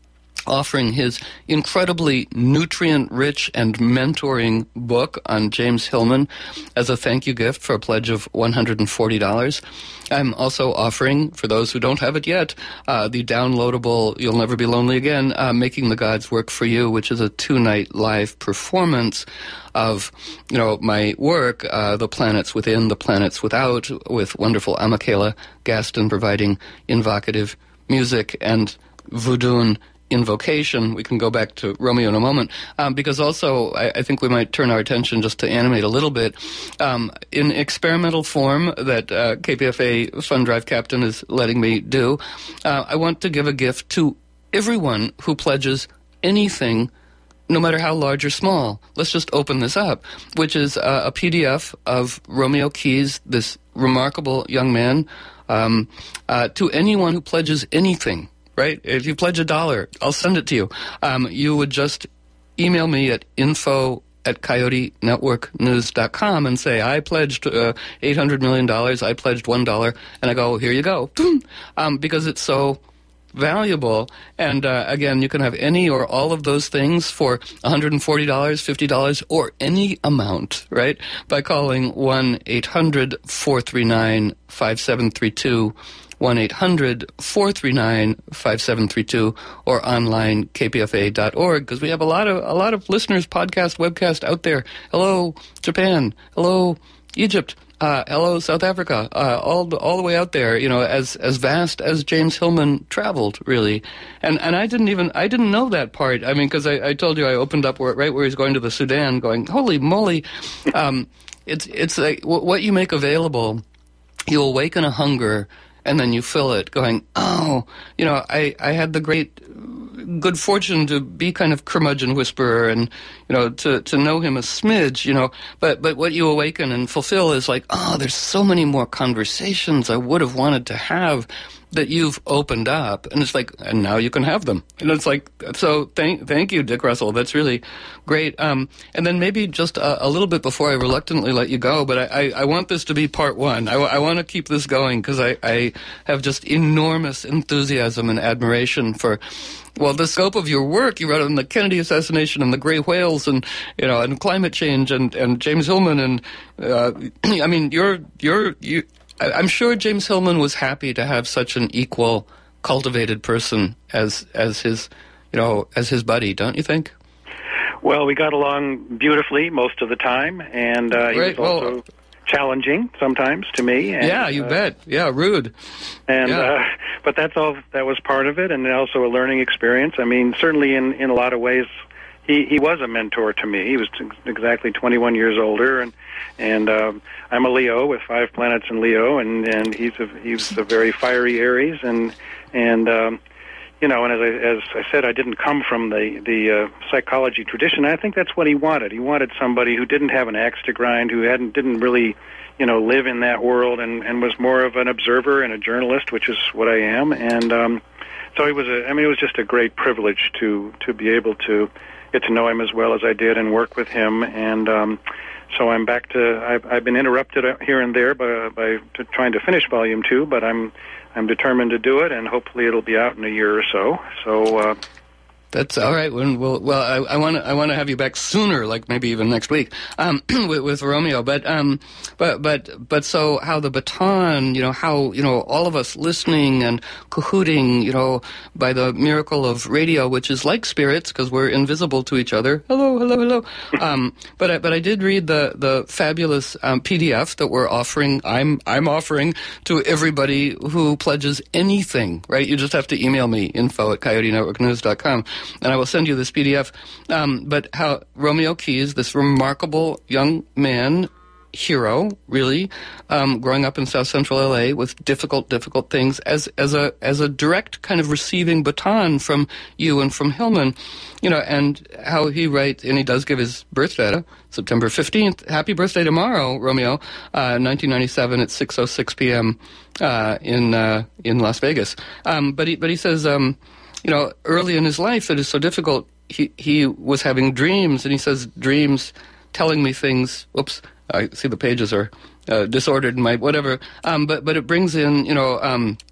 offering his incredibly nutrient-rich and mentoring book on James Hillman as a thank you gift for a pledge of one hundred forty dollars. I'm also offering, for those who don't have it yet, uh, the downloadable You'll Never Be Lonely Again, uh, Making the Gods Work for You, which is a two-night live performance of, you know, my work, uh, The Planets Within, The Planets Without, with wonderful Michaela Gaston providing invocative music and voodoo invocation. We can go back to Romeo in a moment, um, because also I, I think we might turn our attention just to animate a little bit. Um, in experimental form that uh, K P F A Fund Drive Captain is letting me do, uh, I want to give a gift to everyone who pledges anything, no matter how large or small. Let's just open this up, which is uh, a P D F of Romeo Keyes, this remarkable young man, um, uh, to anyone who pledges anything. Right? If you pledge a dollar, I'll send it to you. Um, you would just email me at info at coyote network news dot com and say, I pledged uh, eight hundred million dollars, I pledged one dollar, and I go, here you go. um, because it's so valuable. And uh, again, you can have any or all of those things for one hundred forty dollars, fifty dollars, or any amount, right? By calling one eight hundred four three nine five seven three two, one eight hundred four three nine five seven three two, or online k p f a dot org, because we have a lot of a lot of listeners, podcast, webcast out there. Hello, Japan. Hello, Egypt. Uh, hello, South Africa. Uh, all the, all the way out there. You know, as as vast as James Hillman traveled, really. And and I didn't even I didn't know that part. I mean, because I, I told you I opened up where, right where he's going to the Sudan, going, holy moly. Um, it's it's like w- what you make available. You awaken a hunger. And then you fill it going, oh, you know, I, I had the great good fortune to be kind of curmudgeon whisperer and, you know, to, to know him a smidge, you know. But, but what you awaken and fulfill is like, oh, there's so many more conversations I would have wanted to have that you've opened up. And it's like, and now you can have them. And it's like, so thank thank you, Dick Russell. That's really great. Um, and then maybe just a, a little bit before I reluctantly let you go, but I, I, I want this to be part one. I, I want to keep this going because I, I have just enormous enthusiasm and admiration for, well, the scope of your work. You wrote on the Kennedy assassination and the gray whales and, you know, and climate change and, and James Hillman. And, uh, I mean, you're, you're, you, I'm sure James Hillman was happy to have such an equal, cultivated person as as his, you know, as his buddy. Don't you think? Well, we got along beautifully most of the time, and uh, he right. was also well, challenging sometimes to me. And, yeah, you uh, bet. Yeah, rude. And yeah. uh, but that's all. That was part of it, and also a learning experience. I mean, certainly in in a lot of ways, he he was a mentor to me. He was t- exactly twenty-one years older, and. And um, I'm a Leo with five planets in Leo, and, and he's a he's a very fiery Aries, and and um, you know, and as I as I said, I didn't come from the the uh, psychology tradition. I think that's what he wanted. He wanted somebody who didn't have an axe to grind, who hadn't didn't really, you know, live in that world, and, and was more of an observer and a journalist, which is what I am. And um, so it was a I mean, it was just a great privilege to to be able to get to know him as well as I did and work with him. And um, So I'm back to. I've, I've been interrupted here and there by, by to trying to finish volume two, but I'm I'm determined to do it, and hopefully it'll be out in a year or so. So uh, that's all right. Well, well, well I want to I want to have you back sooner, like maybe even next week, um, with, with Romeo. But um, but but but so how the baton, you know, how you know all of us listening and cahooting, you know, by the miracle of radio, which is like spirits because we're invisible to each other. Hello, hello, hello. um, but I, but I did read the the fabulous um, P D F that we're offering. I'm I'm offering to everybody who pledges anything. Right? You just have to email me info at coyote network news dot com. And I will send you this P D F. Um, but how Romeo Keyes, this remarkable young man, hero, really, um, growing up in South Central L A with difficult, difficult things, as as a as a direct kind of receiving baton from you and from Hillman, you know, and how he writes, and he does give his birth data, September fifteenth. Happy birthday tomorrow, Romeo, uh, nineteen ninety-seven at six oh six p.m. Uh, in uh, in Las Vegas. Um, but he but he says. Um, You know, early in his life, it is so difficult. He he was having dreams, and he says dreams telling me things. Whoops, I see the pages are uh, disordered in my whatever. Um, but but it brings in, you know, um,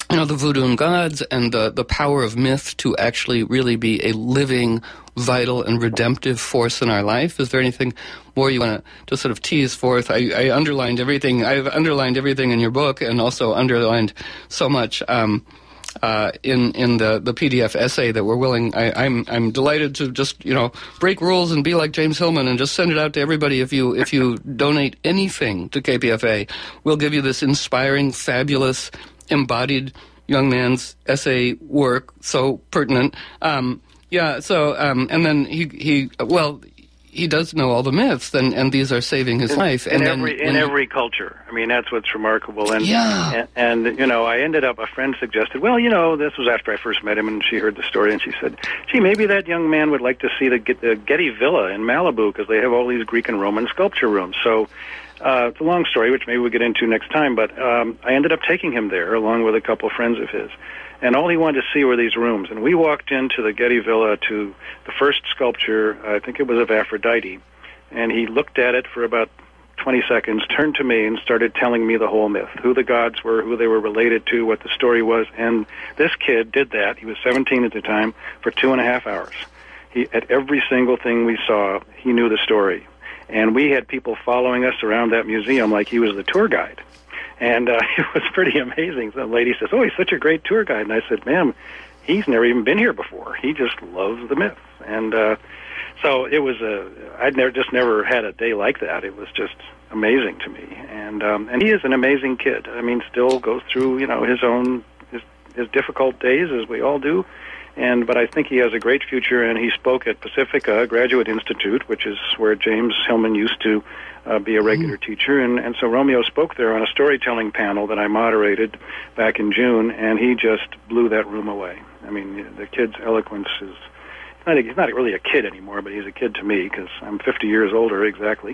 you know, the voodoo gods and the, the power of myth to actually really be a living, vital, and redemptive force in our life. Is there anything more you want to just sort of tease forth? I, I underlined everything. I've underlined everything in your book, and also underlined so much um, uh, in in the, the P D F essay that we're willing. I, I'm I'm delighted to just you know break rules and be like James Hillman and just send it out to everybody. If you if you donate anything to K P F A, we'll give you this inspiring, fabulous, embodied young man's essay work, so pertinent. Um, yeah, so, um, and then he, he, well, he does know all the myths, and, and these are saving his in, life. In and every then, in every culture. I mean, that's what's remarkable. And, yeah. and, and, you know, I ended up, a friend suggested, well, you know, this was after I first met him, and she heard the story, and she said, gee, maybe that young man would like to see the, the Getty Villa in Malibu, because they have all these Greek and Roman sculpture rooms. So, Uh, it's a long story, which maybe we'll get into next time, but um, I ended up taking him there, along with a couple of friends of his. And all he wanted to see were these rooms. And we walked into the Getty Villa to the first sculpture, I think it was of Aphrodite, and he looked at it for about twenty seconds, turned to me, and started telling me the whole myth, who the gods were, who they were related to, what the story was. And this kid did that. He was seventeen at the time, for two and a half hours. He, at every single thing we saw, he knew the story. And we had people following us around that museum like he was the tour guide. And uh, it was pretty amazing. The lady says, oh, he's such a great tour guide. And I said, ma'am, he's never even been here before. He just loves the myth. And uh, so it was a, I'd never, just never had a day like that. It was just amazing to me. And um, and he is an amazing kid. I mean, still goes through, you know, his own, his, his difficult days, as we all do. And but I think he has a great future, and he spoke at Pacifica Graduate Institute, which is where James Hillman used to uh, be a regular mm. teacher. And, and so Romeo spoke there on a storytelling panel that I moderated back in June, and he just blew that room away. I mean, the kid's eloquence is, not, he's not really a kid anymore, but he's a kid to me, because I'm fifty years older exactly.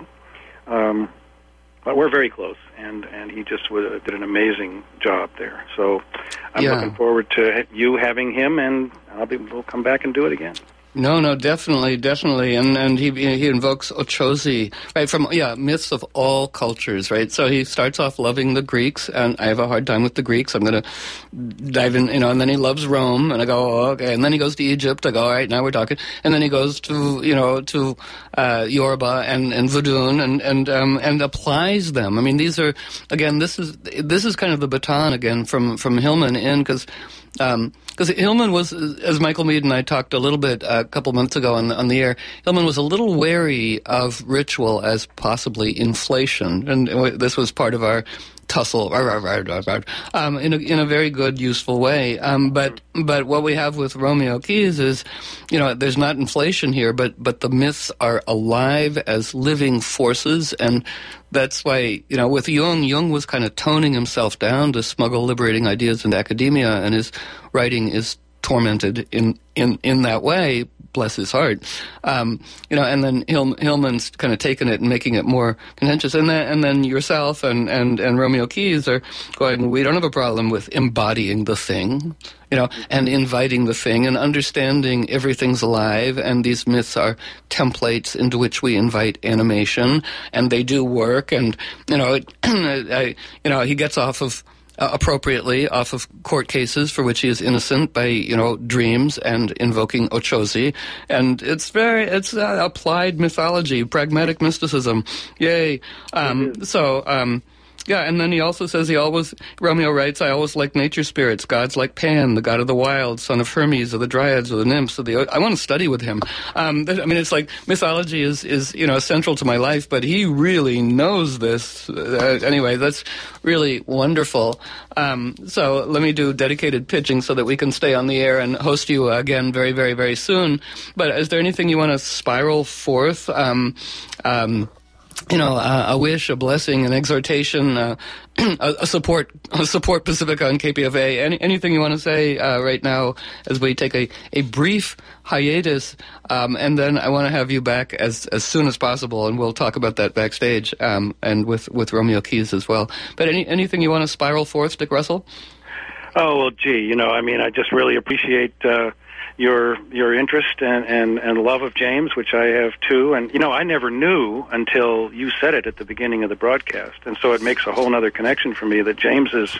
Um, but we're very close, and, and he just w- did an amazing job there. So I'm yeah. looking forward to you having him, and I'll be, we'll come back and do it again. No, no, definitely, definitely, and and he he invokes Ochozi, right, from yeah myths of all cultures, right. So he starts off loving the Greeks, and I have a hard time with the Greeks. I'm going to dive in, you know, and then he loves Rome, and I go, oh, okay, and then he goes to Egypt. I go, all right, now we're talking, and then he goes to you know to uh, Yoruba and and Voodoo, and and um, and applies them. I mean, these are again, this is this is kind of the baton again from from Hillman in because. Um, Because Hillman was, as Michael Mead and I talked a little bit uh, a couple months ago on the, on the air, Hillman was a little wary of ritual as possibly inflation, and this was part of our tussle, um, in a in a very good, useful way. Um, but but what we have with Romeo Keyes is, you know, there's not inflation here, but but the myths are alive as living forces, and that's why, you know, with Jung, Jung was kind of toning himself down to smuggle liberating ideas into academia, and his writing is tormented in, in, in that way, bless his heart. Um, you know, and then Hill, Hillman's kind of taken it and making it more contentious. And then, and then yourself and, and, and Romeo Keyes are going, we don't have a problem with embodying the thing, you know, and inviting the thing and understanding everything's alive, and these myths are templates into which we invite animation, and they do work. And, you know, it, I, you know, he gets off of Uh, appropriately off of court cases for which he is innocent by, you know, dreams and invoking Ochozi. And it's very, it's uh, applied mythology, pragmatic mysticism. Yay. Um, so, um, yeah, and then he also says he always, Romeo writes, I always like nature spirits, gods like Pan, the god of the wild, son of Hermes, or the dryads, or the nymphs, or the, I want to study with him. Um, I mean, it's like, mythology is, is, you know, central to my life, but he really knows this. Uh, anyway, that's really wonderful. Um, so let me do dedicated pitching so that we can stay on the air and host you again very, very, very soon. But is there anything you want to spiral forth? Um, um, You know, uh, a wish, a blessing, an exhortation, uh, a, a support, a support Pacifica and K P F A. Any, anything you want to say uh, right now as we take a, a brief hiatus, um, and then I want to have you back as as soon as possible, and we'll talk about that backstage um, and with, with Romeo Keyes as well. But any anything you want to spiral forth, Dick Russell? Oh, well, gee, you know, I mean, I just really appreciate Uh your your interest and, and, and love of James, which I have too. And, you know, I never knew until you said it at the beginning of the broadcast. And so it makes a whole other connection for me that James is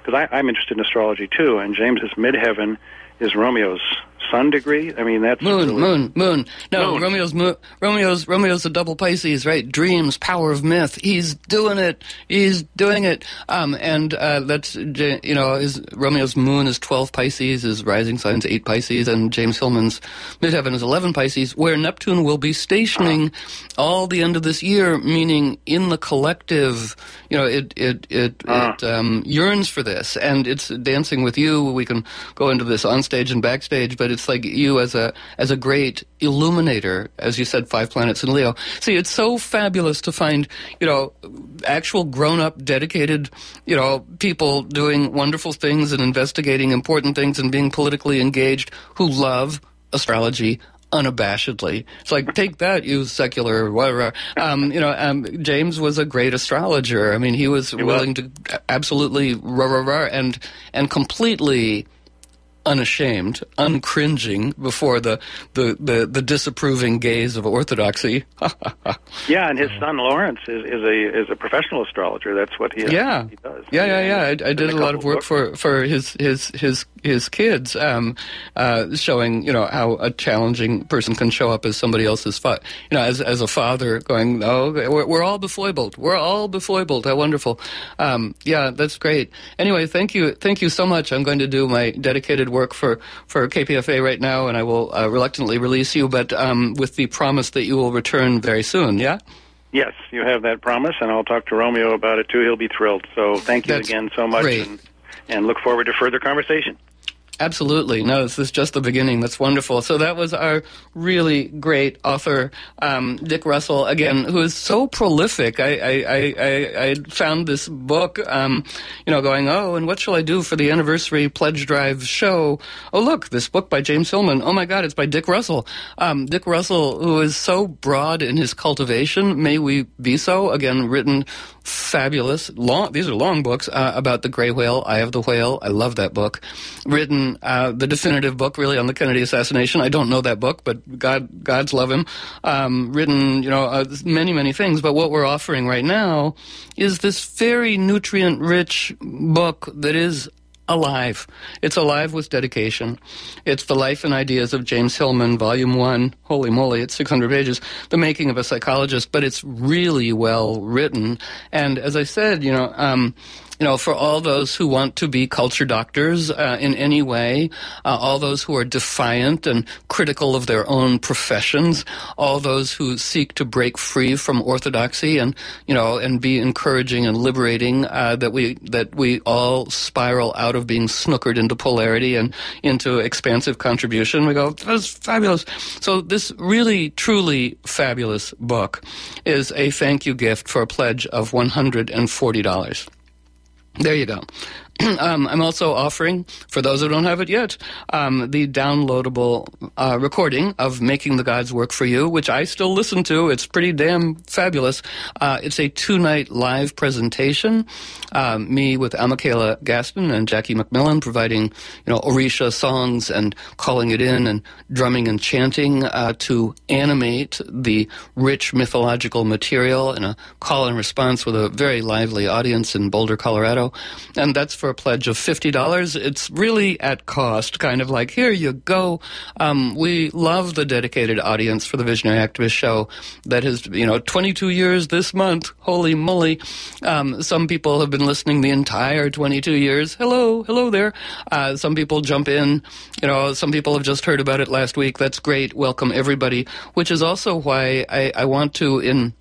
because I'm interested in astrology too, and James's midheaven is Romeo's sun degree. I mean, that's moon, really... moon, moon. No, moon. Romeo's mo- Romeo's Romeo's a double Pisces, right? Dreams, power of myth. He's doing it. He's doing it. Um, and uh, that's you know, his Romeo's moon is twelve Pisces, his rising sign's eight Pisces, and James Hillman's midheaven is eleven Pisces, where Neptune will be stationing uh-huh. all the end of this year, meaning in the collective. You know, it it it, uh-huh. it um, yearns for this, and it's dancing with you. We can go into this on stage and backstage, but it's like you as a as a great illuminator, as you said, five planets in Leo. See, it's so fabulous to find, you know, actual grown-up, dedicated, you know, people doing wonderful things and investigating important things and being politically engaged who love astrology unabashedly. It's like, take that, you secular whatever. Um, you know, um, James was a great astrologer. I mean, he was he willing was. to absolutely rah, rah, rah, and and completely unashamed, uncringing before the, the, the, the disapproving gaze of orthodoxy. Yeah, and his son Lawrence is, is a is a professional astrologer. That's what he, yeah. he does. Yeah, yeah, yeah. I, I did a lot of work books. for, for his his his his kids, um, uh, showing you know how a challenging person can show up as somebody else's fa- you know as as a father, going, oh, we're, we're all befoibled. We're all befoibled. How wonderful. Um, yeah, that's great. Anyway, thank you, thank you so much. I'm going to do my dedicated work for, for K P F A right now, and I will uh, reluctantly release you, but um, with the promise that you will return very soon, yeah? Yes, you have that promise, and I'll talk to Romeo about it, too. He'll be thrilled. So thank you That's again so much, and, and look forward to further conversation. Absolutely. No, this is just the beginning. That's wonderful. So that was our really great author, um, Dick Russell, again, who is so prolific. I, I, I, I found this book, um, you know, going, oh, and what shall I do for the anniversary pledge drive show? Oh, look, this book by James Hillman. Oh, my God, it's by Dick Russell. Um, Dick Russell, who is so broad in his cultivation, may we be so, again, written fabulous. Long, these are long books uh, about the gray whale, Eye of the Whale. I love that book. Written uh, the definitive book, really, on the Kennedy assassination. I don't know that book, but God, God's love him. Um, written, you know, uh, many, many things. But what we're offering right now is this very nutrient-rich book that is alive. It's alive with dedication. It's The Life and Ideas of James Hillman, Volume one. Holy moly, it's six hundred pages. The Making of a Psychologist. But it's really well written. And as I said, you know, um, you know, for all those who want to be culture doctors uh, in any way, uh, all those who are defiant and critical of their own professions, all those who seek to break free from orthodoxy and, you know, and be encouraging and liberating, uh, that we that we all spiral out of being snookered into polarity and into expansive contribution. We go, that's fabulous. So this really, truly fabulous book is a thank you gift for a pledge of one hundred forty dollars. There you go. Um, I'm also offering, for those who don't have it yet, um, the downloadable uh, recording of Making the Gods Work for You, which I still listen to. It's pretty damn fabulous. Uh, it's a two-night live presentation. Um, me with Michaela Gaston and Jackie McMillan providing, you know, Orisha songs and calling it in and drumming and chanting uh, to animate the rich mythological material in a call and response with a very lively audience in Boulder, Colorado. And that's for a pledge of fifty dollars. It's really at cost, kind of like, here you go. Um, we love the dedicated audience for the Visionary Activist Show that has, you know, twenty-two years this month. Holy moly. Um, some people have been listening the entire twenty-two years. Hello, hello there. Uh, some people jump in. You know, some people have just heard about it last week. That's great. Welcome, everybody. Which is also why I, I want to, in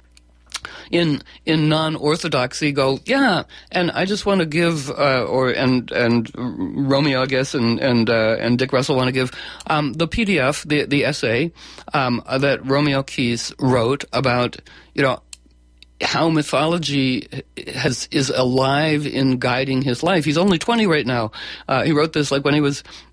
in in non-orthodoxy, go, yeah, and I just want to give, uh, or and and Romeo, I guess, and and uh, and Dick Russell want to give um, the P D F, the the essay um, that Romeo Keyes wrote about, you know, how mythology has is alive in guiding his life. He's only twenty right now. Uh, he wrote this like when he was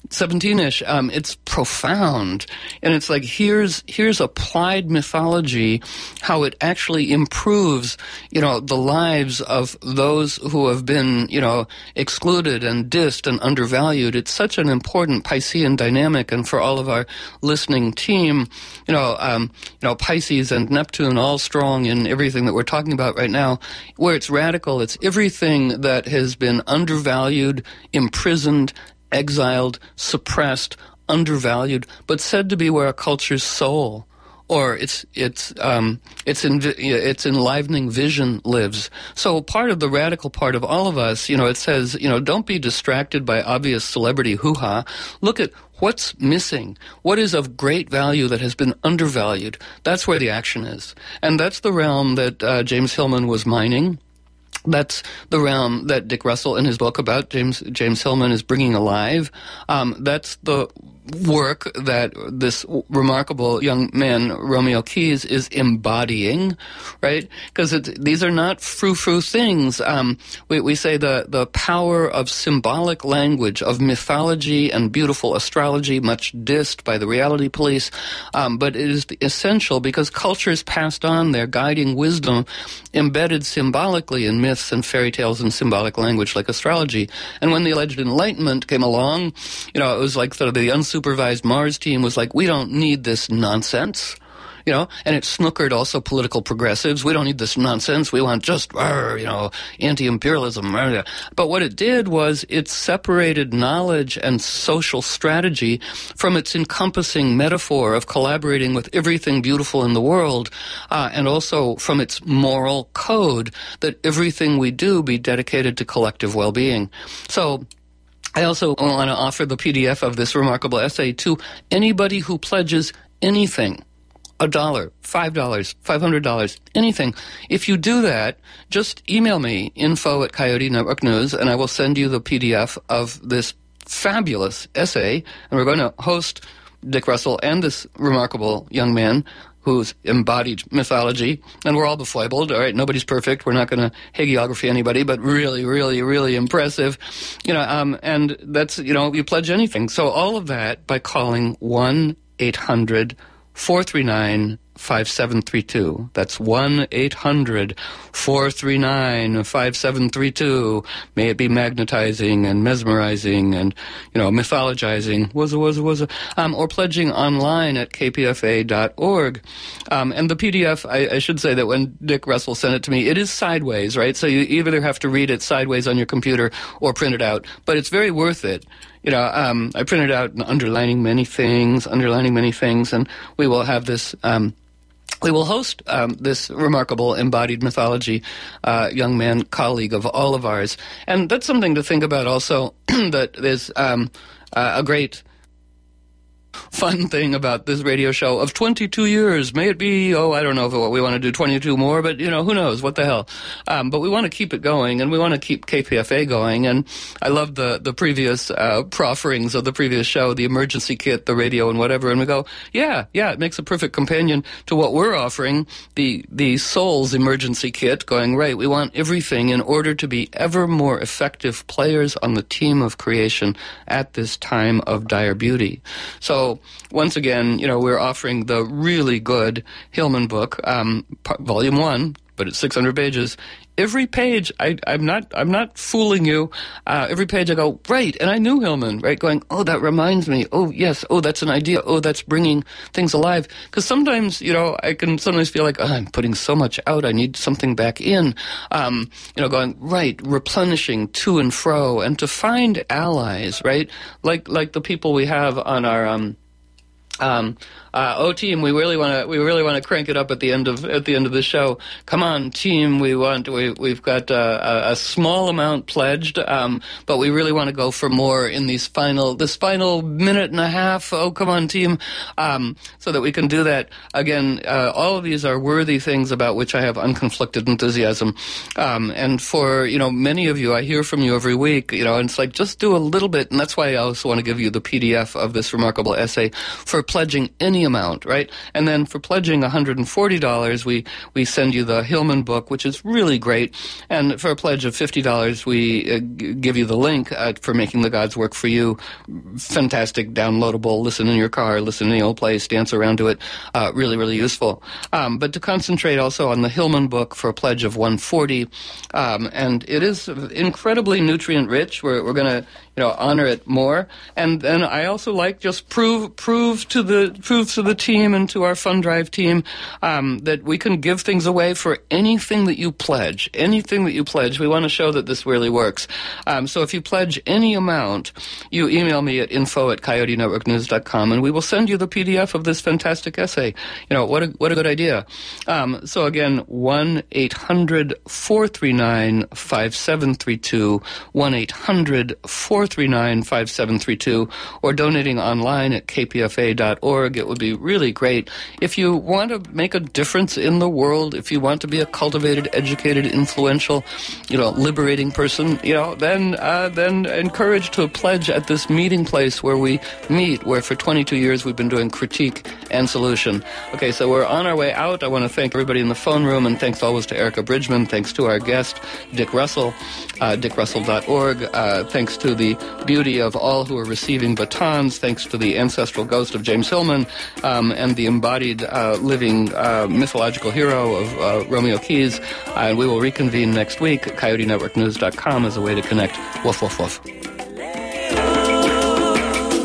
seventeen-ish, um, it's profound. And it's like, here's here's applied mythology, how it actually improves, you know, the lives of those who have been, you know, excluded and dissed and undervalued. It's such an important Piscean dynamic. And for all of our listening team, you know, um, you know, Pisces and Neptune all strong in everything that we're talking about right now, where it's radical, it's everything that has been undervalued, imprisoned, exiled, suppressed, undervalued, but said to be where a culture's soul or its its um, its envi- its enlivening vision lives. So part of the radical part of all of us, you know, it says, you know, don't be distracted by obvious celebrity hoo-ha. Look at what's missing, what is of great value that has been undervalued. That's where the action is, and that's the realm that uh, James Hillman was mining. That's the realm that Dick Russell in his book about James James Hillman is bringing alive. Um, that's the work that this remarkable young man, Romeo Keyes, is embodying, right? Because these are not frou-frou things. Um, we, we say the, the power of symbolic language, of mythology and beautiful astrology, much dissed by the reality police, um, but it is essential because cultures passed on their guiding wisdom embedded symbolically in myths and fairy tales and symbolic language like astrology. And when the alleged Enlightenment came along, you know, it was like sort of the unsupervised Mars team was like, we don't need this nonsense. You know, and it snookered also political progressives. We don't need this nonsense. We want just, you know, anti-imperialism. But what it did was it separated knowledge and social strategy from its encompassing metaphor of collaborating with everything beautiful in the world, uh, and also from its moral code that everything we do be dedicated to collective well-being. So I also want to offer the P D F of this remarkable essay to anybody who pledges anything. A dollar, five dollars, five hundred dollars, anything. If you do that, just email me, info at Coyote Network News, and I will send you the P D F of this fabulous essay. And we're going to host Dick Russell and this remarkable young man who's embodied mythology. And we're all befoibled, all right? Nobody's perfect. We're not going to hagiography anybody, but really, really, really impressive. You know, um, and that's, you know, you pledge anything. So all of that by calling one eight hundred four three nine five seven three two. That's one eight hundred four three nine five seven three two. May it be magnetizing and mesmerizing and, you know, mythologizing, was a, was a, was a, um, or pledging online at k p f a dot org. Um, and the P D F, I, I should say that when Dick Russell sent it to me, it is sideways, right? So you either have to read it sideways on your computer or print it out, but it's very worth it. You know, um, I printed out underlining many things, underlining many things, and we will have this, um, we will host um, this remarkable embodied mythology uh, young man colleague of all of ours. And that's something to think about also, that there's um, uh, a great fun thing about this radio show of twenty-two years. May it be, oh, I don't know if we want to do twenty-two more, but, you know, who knows? What the hell? Um, but we want to keep it going, and we want to keep K P F A going. And I love the, the previous uh, profferings of the previous show, the emergency kit, the radio, and whatever. And we go, yeah, yeah, it makes a perfect companion to what we're offering, the, the Soul's emergency kit, going, right, we want everything in order to be ever more effective players on the team of creation at this time of dire beauty. So, once again, you know, we're offering the really good Hillman book, um, volume one, but it's six hundred pages. Every page, I, I'm not, I'm not fooling you. Uh, every page I go, right, and I knew Hillman, right, going, oh, that reminds me. Oh, yes, oh, that's an idea. Oh, that's bringing things alive. Because sometimes, you know, I can sometimes feel like, oh, I'm putting so much out, I need something back in. Um, you know, going, right, replenishing to and fro, and to find allies, right, like like the people we have on our um, um, uh, oh, team, we really want to we really want to crank it up at the end of at the end of the show. Come on, team, we want we we've got uh, a, a small amount pledged, um, but we really want to go for more in these final this final minute and a half. Oh, come on, team, um, so that we can do that again. Uh, all of these are worthy things about which I have unconflicted enthusiasm, um, and for you know many of you, I hear from you every week. You know, and it's like just do a little bit, and that's why I also want to give you the P D F of this remarkable essay for pledging any amount, right? And then for pledging one hundred forty dollars, we, we send you the Hillman book, which is really great. And for a pledge of fifty dollars, we uh, g- give you the link uh, for Making the Gods Work for You. Fantastic, downloadable, listen in your car, listen in the old place, dance around to it. Uh, really, really useful. Um, but to concentrate also on the Hillman book for a pledge of one hundred forty dollars, um, and it is incredibly nutrient rich. We're, we're going to, you know, honor it more. And then I also like just prove prove to the prove to the team and to our fund drive team um, that we can give things away for anything that you pledge. Anything that you pledge, we want to show that this really works. Um, so if you pledge any amount, you email me at info at coyote network news dot com, and we will send you the P D F of this fantastic essay. You know, what a what a good idea. Um, so again, one eight hundred four three nine five seven three two, one eight hundred four three nine five seven three two, or donating online at k p f a dot org. It would be really great. If you want to make a difference in the world, if you want to be a cultivated, educated, influential, you know, liberating person, you know, then uh, then encourage to pledge at this meeting place where we meet, where for twenty-two years we've been doing critique and solution. Okay, so we're on our way out. I want to thank everybody in the phone room, and thanks always to Erica Bridgman. Thanks to our guest, Dick Russell, uh, dick russell dot org. Uh, thanks to the beauty of all who are receiving batons. Thanks to the ancestral ghost of James Hillman um, and the embodied uh, living uh, mythological hero of uh, Romeo Keyes. Uh, we will reconvene next week at coyote network news dot com as a way to connect. Woof, woof, woof.